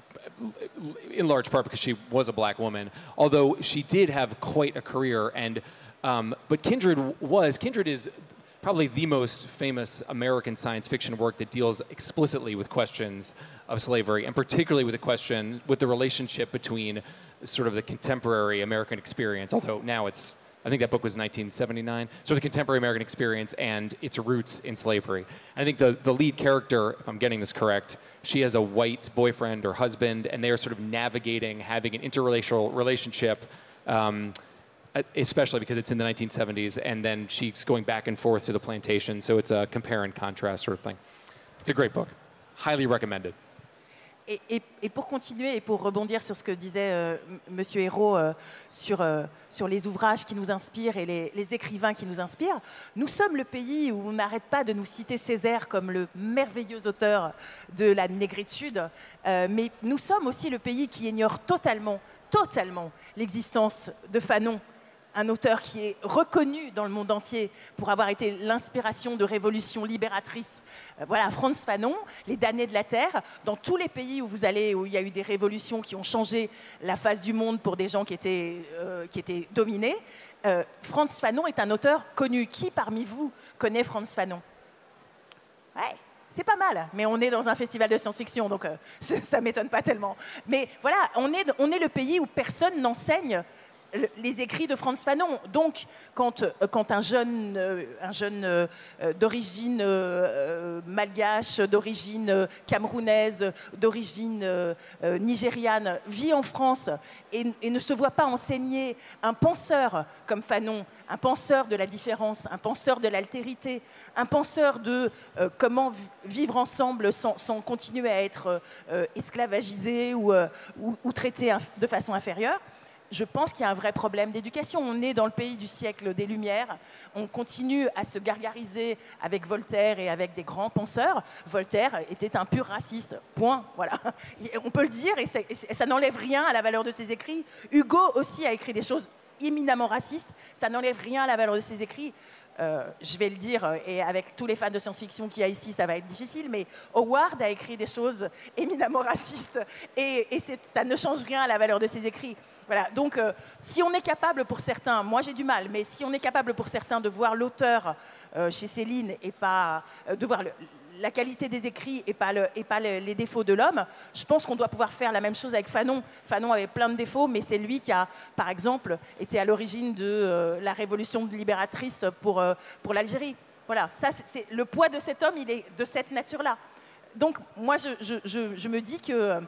in large part because she was a black woman, although she did have quite a career. And um, but Kindred was... Kindred is... probably the most famous American science fiction work that deals explicitly with questions of slavery, and particularly with the question, with the relationship between sort of the contemporary American experience, although now it's, I think that book was nineteen seventy-nine, so the contemporary American experience and its roots in slavery. I think the, the lead character, if I'm getting this correct, she has a white boyfriend or husband, and they are sort of navigating, having an interracial relationship, um, especially because it's in the nineteen seventies, and then she's going back and forth to the plantation, so it's a compare and contrast sort of thing. It's a great book. Highly recommended. Et, et, et pour continuer et pour rebondir sur ce que disait euh, Monsieur Hérault euh, sur, euh, sur les ouvrages qui nous inspirent et les, les écrivains qui nous inspirent, nous sommes le pays où on n'arrête pas de nous citer Césaire comme le merveilleux auteur de la négritude, euh, mais nous sommes aussi le pays qui ignore totalement, totalement l'existence de Fanon, un auteur qui est reconnu dans le monde entier pour avoir été l'inspiration de révolutions libératrices. Euh, voilà, Frantz Fanon, Les damnés de la terre. Dans tous les pays où vous allez, où il y a eu des révolutions qui ont changé la face du monde pour des gens qui étaient, euh, qui étaient dominés, euh, Frantz Fanon est un auteur connu. Qui parmi vous connaît Frantz Fanon? Ouais. C'est pas mal, mais on est dans un festival de science-fiction, donc euh, ça ne m'étonne pas tellement. Mais voilà, on est, on est le pays où personne n'enseigne les écrits de Frantz Fanon. Donc, quand, quand un jeune, euh, un jeune euh, d'origine euh, malgache, d'origine euh, camerounaise, d'origine euh, euh, nigériane vit en France et, et ne se voit pas enseigner un penseur comme Fanon, un penseur de la différence, un penseur de l'altérité, un penseur de euh, comment vivre ensemble sans, sans continuer à être euh, esclavagisé ou, euh, ou, ou traité de façon inférieure, je pense qu'il y a un vrai problème d'éducation. On est dans le pays du siècle des Lumières. On continue à se gargariser avec Voltaire et avec des grands penseurs. Voltaire était un pur raciste. Point. Voilà. On peut le dire et ça, et ça n'enlève rien à la valeur de ses écrits. Hugo aussi a écrit des choses éminemment racistes. Ça n'enlève rien à la valeur de ses écrits. Euh, je vais le dire, et avec tous les fans de science-fiction qu'il y a ici, ça va être difficile, mais Howard a écrit des choses éminemment racistes et, et ça ne change rien à la valeur de ses écrits. Voilà. Donc, euh, si on est capable pour certains, moi j'ai du mal, mais si on est capable pour certains de voir l'auteur euh, chez Céline et pas euh, de voir le, la qualité des écrits et pas, le, et pas le, les défauts de l'homme, je pense qu'on doit pouvoir faire la même chose avec Fanon. Fanon avait plein de défauts, mais c'est lui qui a, par exemple, été à l'origine de euh, la révolution libératrice pour, euh, pour l'Algérie. Voilà, ça, c'est, c'est, le poids de cet homme, il est de cette nature-là. Donc, moi, je, je, je, je me dis que,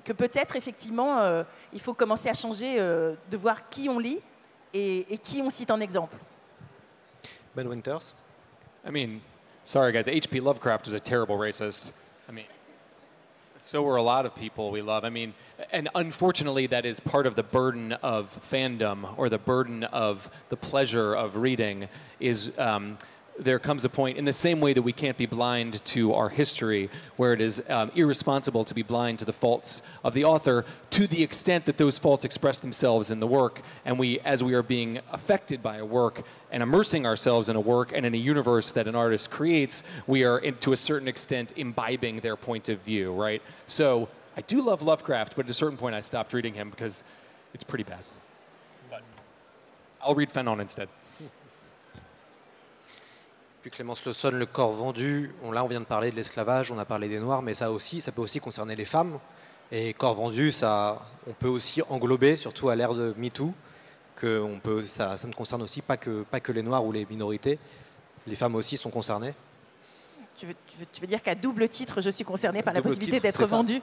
que peut-être effectivement euh, il faut commencer à changer euh, de voir qui on lit et, et qui on cite en exemple. Ben Winters. I mean, sorry guys, H P Lovecraft was a terrible racist. I mean, so were a lot of people we love. I mean, and unfortunately that is part of the burden of fandom, or the burden of the pleasure of reading, is um, there comes a point, in the same way that we can't be blind to our history, where it is um, irresponsible to be blind to the faults of the author, to the extent that those faults express themselves in the work, and we, as we are being affected by a work and immersing ourselves in a work and in a universe that an artist creates, we are, in, to a certain extent, imbibing their point of view, right? So I do love Lovecraft, but at a certain point I stopped reading him because it's pretty bad. But I'll read Fanon instead. Puis Clémence Lawson, Le corps vendu, on, là on vient de parler de l'esclavage, on a parlé des Noirs, mais ça, aussi, ça peut aussi concerner les femmes. Et corps vendu, ça, on peut aussi englober, surtout à l'ère de MeToo, que on peut, ça, ça ne concerne aussi pas que, pas que les Noirs ou les minorités. Les femmes aussi sont concernées. Tu veux, tu veux, tu veux dire qu'à double titre, je suis concernée par la Double possibilité titre, d'être c'est ça. vendue.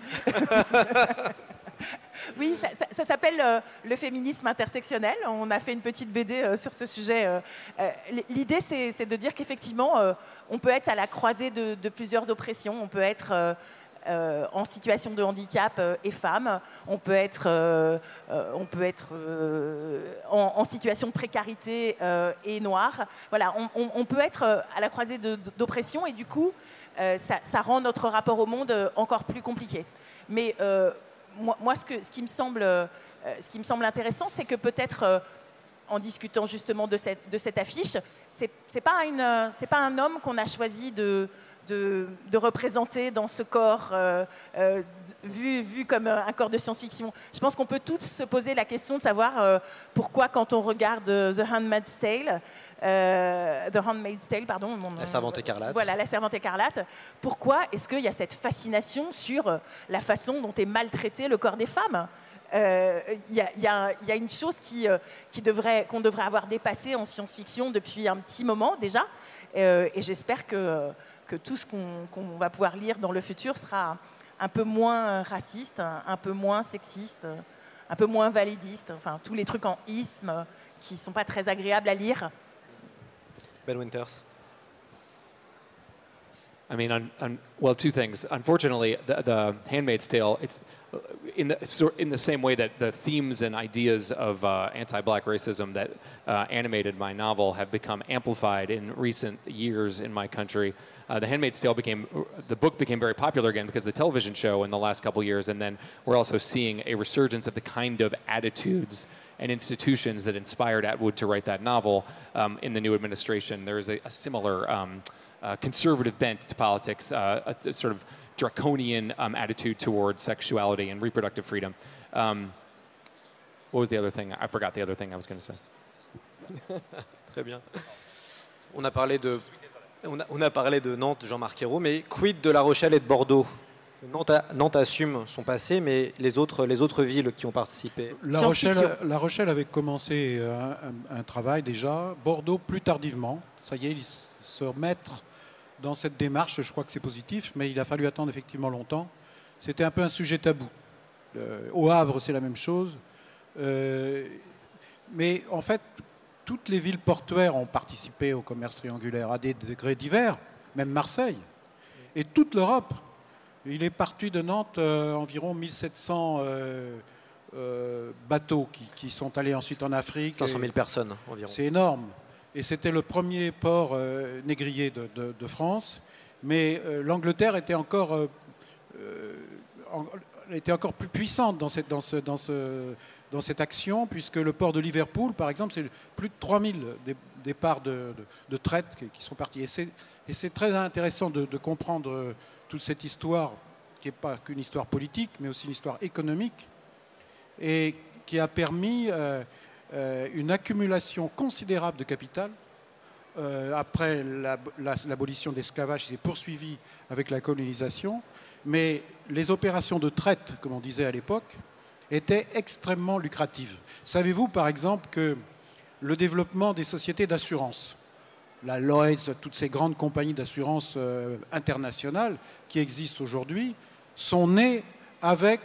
Oui, ça, ça, ça s'appelle euh, le féminisme intersectionnel. On a fait une petite B D euh, sur ce sujet. Euh, euh, L'idée, c'est c'est de dire qu'effectivement, euh, on peut être à la croisée de, de plusieurs oppressions. On peut être euh, euh, en situation de handicap euh, et femme. On peut être, euh, euh, on peut être euh, en, en situation de précarité euh, et noire. Voilà, on, on, on peut être euh, à la croisée d'oppression et du coup, euh, ça, ça rend notre rapport au monde euh, encore plus compliqué. Mais euh, Moi, moi ce, que, ce, qui me semble, euh, ce qui me semble intéressant, c'est que peut-être, euh, en discutant justement de cette, de cette affiche, c'est c'est pas, une, c'est pas un homme qu'on a choisi de, de, de représenter dans ce corps euh, euh, vu, vu comme un corps de science-fiction. Je pense qu'on peut tous se poser la question de savoir euh, pourquoi, quand on regarde The Handmaid's Tale, Euh, The Handmaid's Tale, pardon. Mon, La Servante écarlate. Voilà, La Servante écarlate. Pourquoi est-ce qu'il y a cette fascination sur la façon dont est maltraité le corps des femmes ? Il euh, y, y, y a une chose qui, euh, qui devrait, qu'on devrait avoir dépassée en science-fiction depuis un petit moment déjà. Euh, et j'espère que, que tout ce qu'on, qu'on va pouvoir lire dans le futur sera un peu moins raciste, un peu moins sexiste, un peu moins validiste. Enfin, tous les trucs en isme qui ne sont pas très agréables à lire. Ben Winters. I mean, un, un, well, two things. Unfortunately, the, the Handmaid's Tale, it's in the, in the same way that the themes and ideas of uh, anti-black racism that uh, animated my novel have become amplified in recent years in my country. Uh, the Handmaid's Tale became, the book became very popular again because of the television show in the last couple of years, and then we're also seeing a resurgence of the kind of attitudes and institutions that inspired Atwood to write that novel um, in the new administration. There is a, a similar um, uh, conservative bent to politics, uh, a, a sort of draconian um, attitude towards sexuality and reproductive freedom. Um, what was the other thing? I forgot the other thing I was going to say. Très bien. On a parlé de, on a, on a parlé de Nantes, Jean-Marc Ayrault, mais quid de La Rochelle et de Bordeaux ? Nantes, a, Nantes assume son passé, mais les autres, les autres villes qui ont participé. La Rochelle, La Rochelle avait commencé un, un, un travail déjà. Bordeaux plus tardivement. Ça y est, ils se remettent dans cette démarche. Je crois que c'est positif, mais il a fallu attendre effectivement longtemps. C'était un peu un sujet tabou. Euh, au Havre, c'est la même chose. Euh, mais en fait, toutes les villes portuaires ont participé au commerce triangulaire à des degrés divers, même Marseille. Et toute l'Europe. Il est parti de Nantes euh, environ mille sept cents euh, euh, bateaux qui, qui sont allés ensuite en Afrique. cinq cent mille personnes environ. C'est énorme. Et c'était le premier port euh, négrier de, de, de France. Mais euh, l'Angleterre était encore, euh, euh, en, était encore plus puissante dans cette, dans, ce, dans, ce, dans cette action, puisque le port de Liverpool, par exemple, c'est plus de trois mille départs de, de, de traite qui, qui sont partis. Et c'est, et c'est très intéressant de, de comprendre euh, toute cette histoire, qui n'est pas qu'une histoire politique, mais aussi une histoire économique, et qui a permis euh, euh, une accumulation considérable de capital. Euh, après la, la, l'abolition de l'esclavage, s'est poursuivie avec la colonisation, mais les opérations de traite, comme on disait à l'époque, étaient extrêmement lucratives. Savez-vous, par exemple, que le développement des sociétés d'assurance, la Lloyd's, toutes ces grandes compagnies d'assurance euh, internationales qui existent aujourd'hui, sont nées avec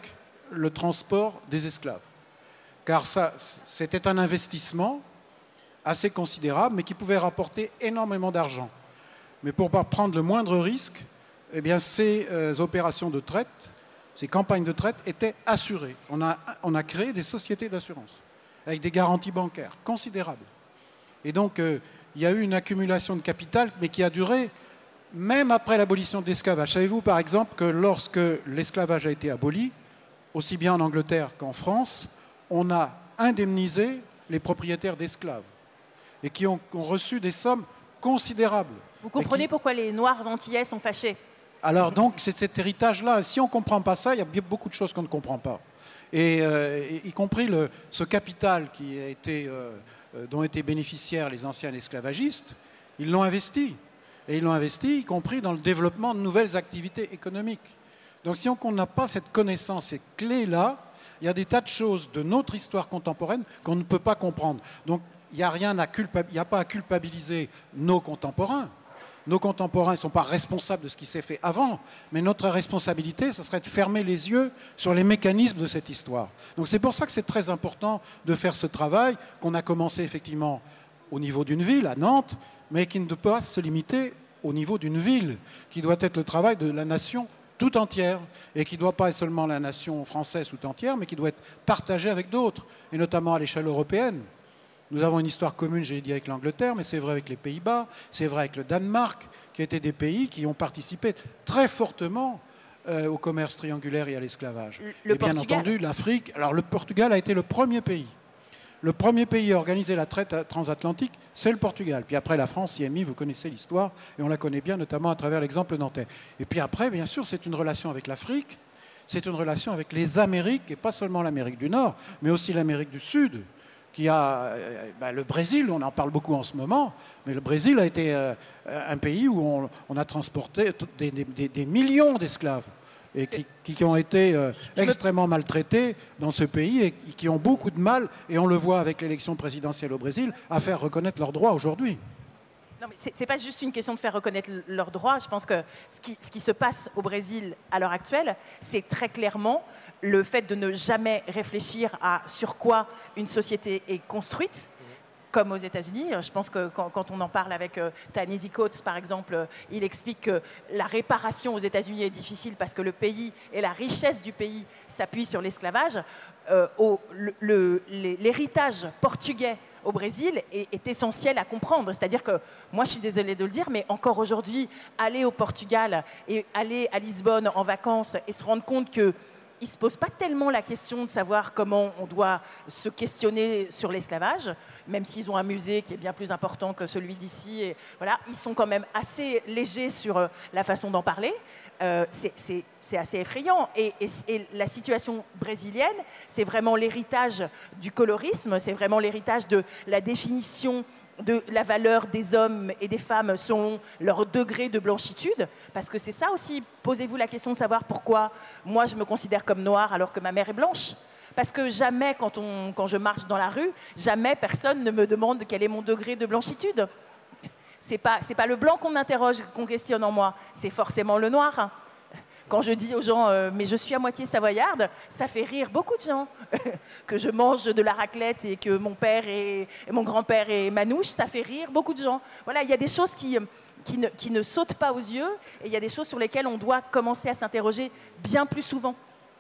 le transport des esclaves. Car ça, c'était un investissement assez considérable, mais qui pouvait rapporter énormément d'argent. Mais pour ne pas prendre le moindre risque, eh bien, ces euh, opérations de traite, ces campagnes de traite étaient assurées. On a, on a créé des sociétés d'assurance avec des garanties bancaires considérables. Et donc, euh, il y a eu une accumulation de capital, mais qui a duré même après l'abolition de l'esclavage. Savez-vous, par exemple, que lorsque l'esclavage a été aboli, aussi bien en Angleterre qu'en France, on a indemnisé les propriétaires d'esclaves et qui ont, ont reçu des sommes considérables. Vous comprenez qui... pourquoi les Noirs antillais sont fâchés? Alors donc, c'est cet héritage-là. Si on ne comprend pas ça, il y a beaucoup de choses qu'on ne comprend pas. Et euh, y compris le, ce capital qui a été, euh, dont étaient bénéficiaires les anciens esclavagistes, ils l'ont investi. Et ils l'ont investi, y compris dans le développement de nouvelles activités économiques. Donc si on n'a pas cette connaissance, ces clés-là, il y a des tas de choses de notre histoire contemporaine qu'on ne peut pas comprendre. Donc il n'y a rien à culpa- il n'y a pas à culpabiliser nos contemporains. Nos contemporains ne sont pas responsables de ce qui s'est fait avant, mais notre responsabilité, ce serait de fermer les yeux sur les mécanismes de cette histoire. Donc c'est pour ça que c'est très important de faire ce travail qu'on a commencé effectivement au niveau d'une ville, à Nantes, mais qui ne doit pas se limiter au niveau d'une ville, qui doit être le travail de la nation tout entière, et qui ne doit pas être seulement la nation française tout entière, mais qui doit être partagée avec d'autres, et notamment à l'échelle européenne. Nous avons une histoire commune, j'ai dit, avec l'Angleterre, mais c'est vrai avec les Pays-Bas, c'est vrai avec le Danemark, qui étaient des pays qui ont participé très fortement euh, au commerce triangulaire et à l'esclavage. Le et bien Portugal. entendu, l'Afrique. Alors le Portugal a été le premier pays. Le premier pays à organiser la traite transatlantique, c'est le Portugal. Puis après, la France s'y est mise, vous connaissez l'histoire, et on la connaît bien, notamment à travers l'exemple nantais. Et puis après, bien sûr, c'est une relation avec l'Afrique, c'est une relation avec les Amériques, et pas seulement l'Amérique du Nord, mais aussi l'Amérique du Sud, qui a euh, ben, le Brésil, on en parle beaucoup en ce moment, mais le Brésil a été euh, un pays où on, on a transporté des, des, des millions d'esclaves. Et qui, qui ont été euh, extrêmement me... maltraités dans ce pays et qui ont beaucoup de mal, et on le voit avec l'élection présidentielle au Brésil, à faire reconnaître leurs droits aujourd'hui. Non, mais c'est, c'est pas juste une question de faire reconnaître leurs droits. Je pense que ce qui, ce qui se passe au Brésil à l'heure actuelle, c'est très clairement le fait de ne jamais réfléchir à sur quoi une société est construite. Comme aux États-Unis, je pense que quand, quand on en parle avec euh, Ta-Nehisi Coates, par exemple, euh, il explique que la réparation aux États-Unis est difficile parce que le pays et la richesse du pays s'appuient sur l'esclavage. Euh, au, le, le, l'héritage portugais au Brésil est, est essentiel à comprendre. C'est-à-dire que, moi je suis désolée de le dire, mais encore aujourd'hui, aller au Portugal et aller à Lisbonne en vacances et se rendre compte que ils ne se posent pas tellement la question de savoir comment on doit se questionner sur l'esclavage, même s'ils ont un musée qui est bien plus important que celui d'ici. Et voilà, ils sont quand même assez légers sur la façon d'en parler. Euh, c'est, c'est, c'est assez effrayant. Et, et, et la situation brésilienne, c'est vraiment l'héritage du colorisme, c'est vraiment l'héritage de la définition de la valeur des hommes et des femmes selon leur degré de blanchitude, parce que c'est ça aussi, posez-vous la question de savoir pourquoi moi je me considère comme noire alors que ma mère est blanche. Parce que jamais, quand, on, quand je marche dans la rue, jamais personne ne me demande quel est mon degré de blanchitude. C'est pas, c'est pas le blanc qu'on interroge, qu'on questionne en moi, c'est forcément le noir. Quand je dis aux gens euh, « mais je suis à moitié savoyarde », ça fait rire beaucoup de gens. Que je mange de la raclette et que mon père et, et mon grand-père est manouche, ça fait rire beaucoup de gens. Voilà, il y a des choses qui, qui, ne, qui ne sautent pas aux yeux et il y a des choses sur lesquelles on doit commencer à s'interroger bien plus souvent.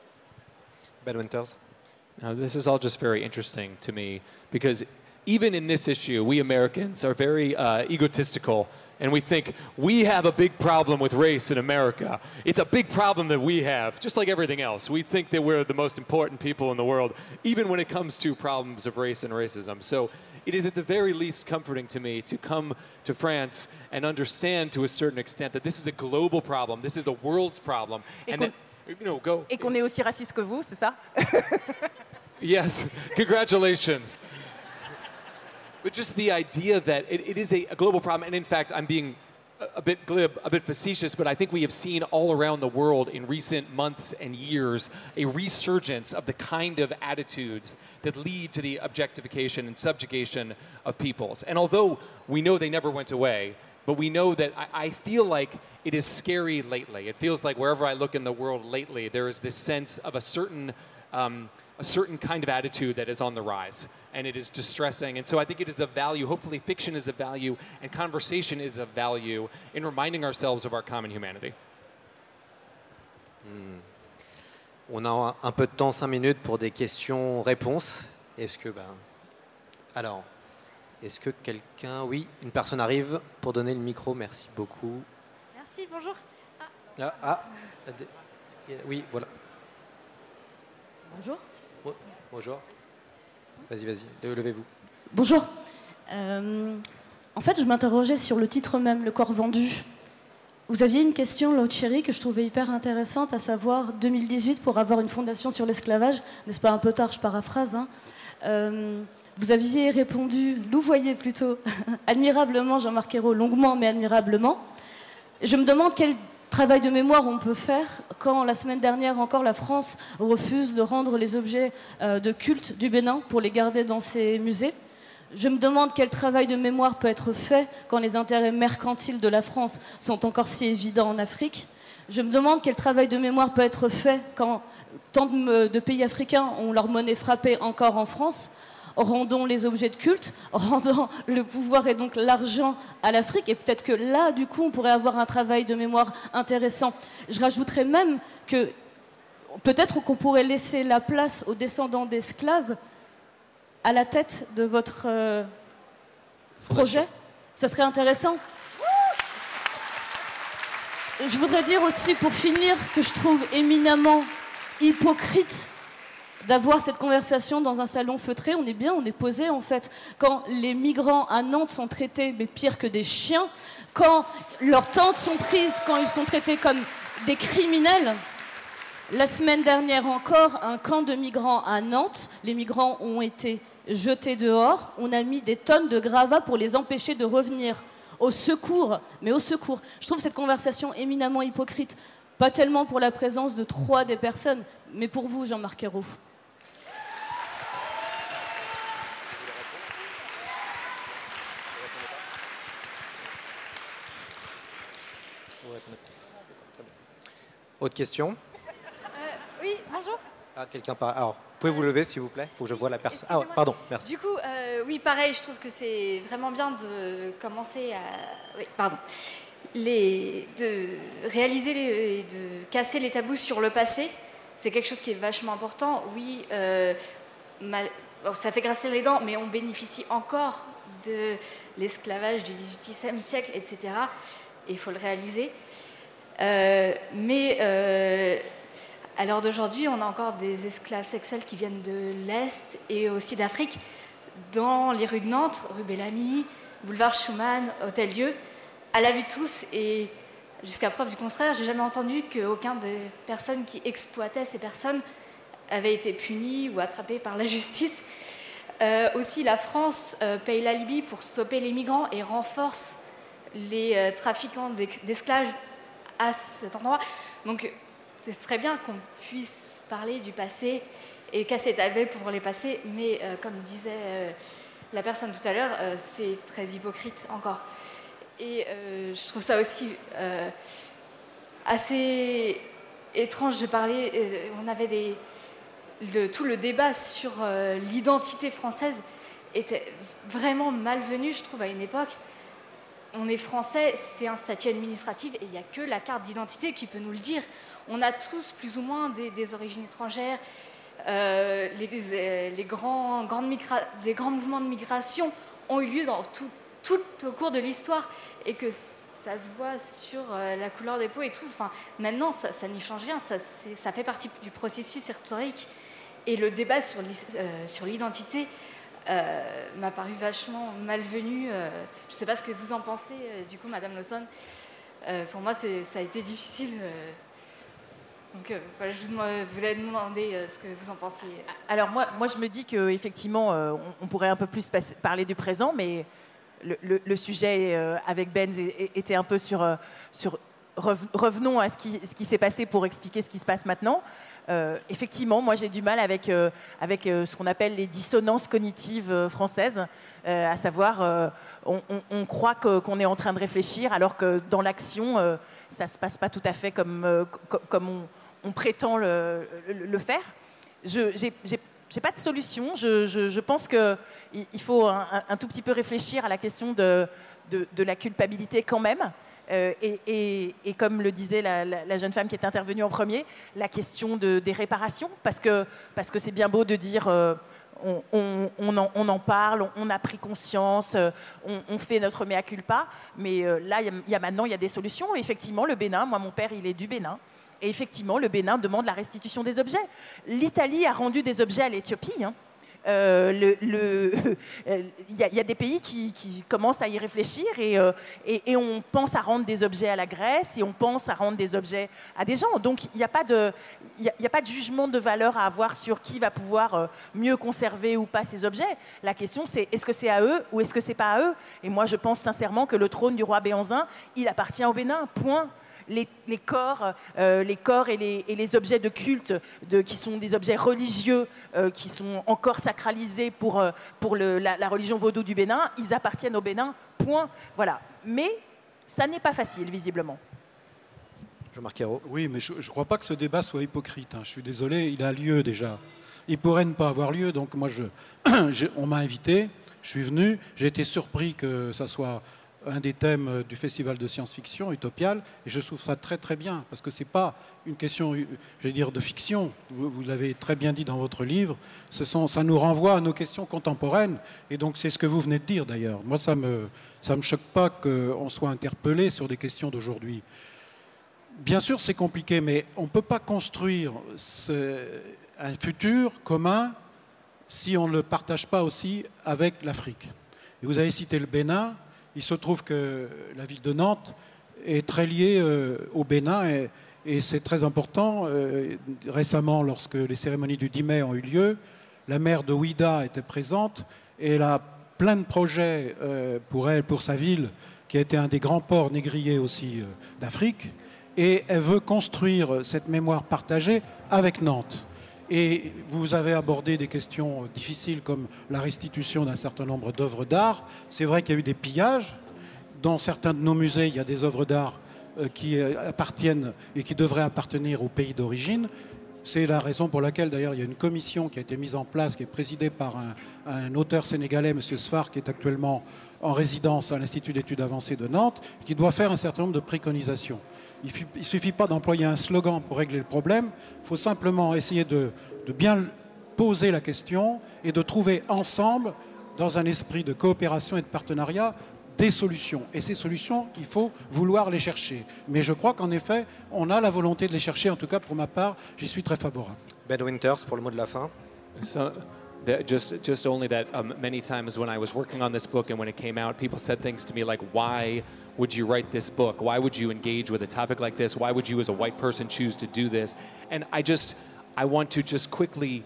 Ben Winters. Now, this is all just very interesting to me because even in this issue, we Americans are very uh, egotistical. And we think we have a big problem with race in America. It's a big problem that we have, just like everything else. We think that we're the most important people in the world, even when it comes to problems of race and racism. So it is at the very least comforting to me to come to France and understand to a certain extent that this is a global problem. This is the world's problem. Et, and qu'on, that, you know, go, et qu'on est aussi raciste que vous, c'est ça? Yes, congratulations. But just the idea that it, it is a, a global problem, and in fact, I'm being a, a bit glib, a bit facetious, but I think we have seen all around the world in recent months and years a resurgence of the kind of attitudes that lead to the objectification and subjugation of peoples. And although we know they never went away, but we know that I, I feel like it is scary lately. It feels like wherever I look in the world lately, there is this sense of a certain um, a certain kind of attitude that is on the rise, and it is distressing. And so I think it is of value. Hopefully fiction is of value, and conversation is of value in reminding ourselves of our common humanity. Hmm. On a un peu de temps, cinq minutes, pour des questions-réponses. Est-ce que, ben... Alors, est-ce que quelqu'un... Oui, une personne arrive pour donner le micro. Merci beaucoup. Merci, bonjour. Ah, ah, oui, voilà. Bonjour. Oh, bonjour. Vas-y, vas-y, levez-vous. Bonjour. Euh, en fait, je m'interrogeais sur le titre même, Le corps vendu. Vous aviez une question, Lord Cherry, que je trouvais hyper intéressante, à savoir deux mille dix-huit pour avoir une fondation sur l'esclavage. N'est-ce pas un peu tard, je paraphrase. Hein. Euh, vous aviez répondu, louvoyez plutôt, admirablement, Jean-Marc Ayrault, longuement mais admirablement. Je me demande quel travail de mémoire on peut faire quand, la semaine dernière encore, la France refuse de rendre les objets euh, de culte du Bénin pour les garder dans ses musées. Je me demande quel travail de mémoire peut être fait quand les intérêts mercantiles de la France sont encore si évidents en Afrique. Je me demande quel travail de mémoire peut être fait quand tant de, de pays africains ont leur monnaie frappée encore en France. Rendons les objets de culte, rendons le pouvoir et donc l'argent à l'Afrique. Et peut-être que là, du coup, on pourrait avoir un travail de mémoire intéressant. Je rajouterais même que peut-être qu'on pourrait laisser la place aux descendants d'esclaves à la tête de votre euh, projet. Ça serait intéressant. Je voudrais dire aussi, pour finir, que je trouve éminemment hypocrite d'avoir cette conversation dans un salon feutré. On est bien, on est posé en fait. Quand les migrants à Nantes sont traités, mais pire que des chiens, quand leurs tentes sont prises, quand ils sont traités comme des criminels. La semaine dernière encore, un camp de migrants à Nantes. Les migrants ont été jetés dehors. On a mis des tonnes de gravats pour les empêcher de revenir. Au secours, mais au secours. Je trouve cette conversation éminemment hypocrite. Pas tellement pour la présence de trois des personnes, mais pour vous, Jean-Marc Ayrault. Autre question? euh, Oui, bonjour. Ah, quelqu'un par... Alors, pouvez vous lever, s'il vous plaît, pour que je vois la personne. Ah, pardon, merci. Du coup, euh, oui, pareil, je trouve que c'est vraiment bien de commencer à... Oui, pardon. Les... De réaliser les... de casser les tabous sur le passé, c'est quelque chose qui est vachement important. Oui, euh, mal... bon, ça fait grincer les dents, mais on bénéficie encore de l'esclavage du dix-huitième siècle, et cetera. Et il faut le réaliser. Euh, mais euh, à l'heure d'aujourd'hui, on a encore des esclaves sexuels qui viennent de l'Est et aussi d'Afrique dans les rues de Nantes, rue Bellamy, boulevard Schumann, Hôtel-Dieu. À la vue de tous et jusqu'à preuve du contraire, j'ai jamais entendu qu'aucun des personnes qui exploitaient ces personnes avait été puni ou attrapé par la justice. Euh, aussi, la France euh, paye l'alibi pour stopper les migrants et renforce les euh, trafiquants d'esclaves à cet endroit. Donc, c'est très bien qu'on puisse parler du passé et casser tabou pour les passés, mais euh, comme disait euh, la personne tout à l'heure, euh, c'est très hypocrite encore. Et euh, je trouve ça aussi euh, assez étrange de parler. Euh, on avait des, le, tout le débat sur euh, l'identité française était vraiment malvenu, je trouve, à une époque. On est français, c'est un statut administratif et il n'y a que la carte d'identité qui peut nous le dire. On a tous plus ou moins des, des origines étrangères. Euh, les, les, grands, grandes migra- les grands mouvements de migration ont eu lieu dans tout, tout au cours de l'histoire et que ça se voit sur euh, la couleur des peaux et tout. Enfin, maintenant, ça, ça n'y change rien. Ça, ça fait partie du processus historique. Et le débat sur, euh, sur l'identité Euh, m'a paru vachement malvenu. Euh, je ne sais pas ce que vous en pensez, euh, du coup, Madame Lawson. Euh, pour moi, ça a été difficile. Euh, donc, euh, voilà, je vous voulais demander euh, ce que vous en pensiez. Alors, moi, moi je me dis qu'effectivement, euh, on, on pourrait un peu plus passer, parler du présent, mais le, le, le sujet euh, avec Benz était un peu sur... Euh, sur revenons à ce qui, ce qui s'est passé pour expliquer ce qui se passe maintenant. Euh, effectivement, moi j'ai du mal avec, euh, avec euh, ce qu'on appelle les dissonances cognitives euh, françaises, euh, à savoir euh, on, on, on croit que, qu'on est en train de réfléchir alors que dans l'action, euh, ça ne se passe pas tout à fait comme, euh, co- comme on, on prétend le, le, le faire. je n'ai pas de solution. Je, je, je pense qu'il faut un, un tout petit peu réfléchir à la question de, de, de la culpabilité quand même. Euh, et, et, et comme le disait la, la, la jeune femme qui est intervenue en premier, la question de, des réparations, parce que parce que c'est bien beau de dire euh, on, on, on, en, on en parle, on, on a pris conscience, euh, on, on fait notre mea culpa, mais euh, là, il y, y a maintenant, il y a des solutions. Et effectivement, le Bénin, moi, mon père, il est du Bénin. Et effectivement, le Bénin demande la restitution des objets. L'Italie a rendu des objets à l'Éthiopie, hein. Euh, le, le, il y, y a des pays qui, qui commencent à y réfléchir et, euh, et, et on pense à rendre des objets à la Grèce et on pense à rendre des objets à des gens. Donc il n'y a pas de, il y a, il y a pas de jugement de valeur à avoir sur qui va pouvoir euh, mieux conserver ou pas ces objets. La question c'est est-ce que c'est à eux ou est-ce que c'est pas à eux? Et moi je pense sincèrement que le trône du roi Béanzin, il appartient au Bénin, point. Les, les corps, euh, les corps et, les, et les objets de culte de, qui sont des objets religieux, euh, qui sont encore sacralisés pour, euh, pour le, la, la religion vaudou du Bénin, ils appartiennent au Bénin, point. Voilà. Mais ça n'est pas facile, visiblement. Jean-Marc Ayrault. Oui, mais je ne crois pas que ce débat soit hypocrite, hein. Je suis désolé, il a lieu déjà. Il pourrait ne pas avoir lieu, donc moi, je, je, on m'a invité, je suis venu, j'ai été surpris que ça soit un des thèmes du festival de science-fiction, Utopial, et je trouve ça très très bien, parce que ce n'est pas une question, je vais dire, de fiction, vous, vous l'avez très bien dit dans votre livre, ce sont, ça nous renvoie à nos questions contemporaines, et donc c'est ce que vous venez de dire d'ailleurs. Moi, ça ne me, ça me choque pas qu'on soit interpellé sur des questions d'aujourd'hui. Bien sûr, c'est compliqué, mais on ne peut pas construire ce, un futur commun si on ne le partage pas aussi avec l'Afrique. Et vous avez cité le Bénin. Il se trouve que la ville de Nantes est très liée euh, au Bénin et, et c'est très important. Euh, récemment, lorsque les cérémonies du dix mai ont eu lieu, la maire de Ouidah était présente et elle a plein de projets euh, pour elle, pour sa ville, qui a été un des grands ports négriers aussi euh, d'Afrique. Et elle veut construire cette mémoire partagée avec Nantes. Et vous avez abordé des questions difficiles comme la restitution d'un certain nombre d'œuvres d'art. C'est vrai qu'il y a eu des pillages. Dans certains de nos musées, il y a des œuvres d'art qui appartiennent et qui devraient appartenir au pays d'origine. C'est la raison pour laquelle, d'ailleurs, il y a une commission qui a été mise en place, qui est présidée par un, un auteur sénégalais, M. Sfar, qui est actuellement en résidence à l'Institut d'études avancées de Nantes, qui doit faire un certain nombre de préconisations. Il ne suffit pas d'employer un slogan pour régler le problème, il faut simplement essayer de, de bien poser la question et de trouver ensemble, dans un esprit de coopération et de partenariat, des solutions. Et ces solutions, il faut vouloir les chercher. Mais je crois qu'en effet, on a la volonté de les chercher. En tout cas, pour ma part, j'y suis très favorable. Ben Winters, pour le mot de la fin. So, that just, just only that um, many times when I was working on this book and when it came out, people said things to me like, why would you write this book? Why would you engage with a topic like this? Why would you as a white person choose to do this? And I just, I want to just quickly,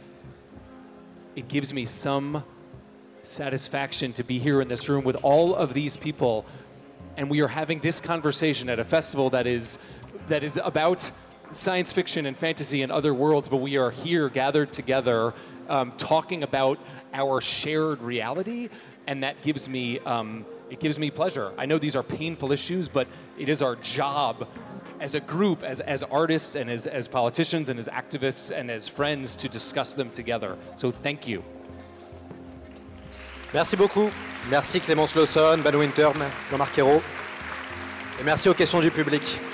it gives me some satisfaction to be here in this room with all of these people, and we are having this conversation at a festival that is that is about science fiction and fantasy and other worlds, but we are here gathered together um, talking about our shared reality, and that gives me um, it gives me pleasure. I know these are painful issues, but it is our job as a group, as, as artists and as, as politicians and as activists and as friends to discuss them together. So thank you. Merci beaucoup. Merci Clémence Lawson, Ben Winter, Jean-Marc Ayrault. Et merci aux questions du public.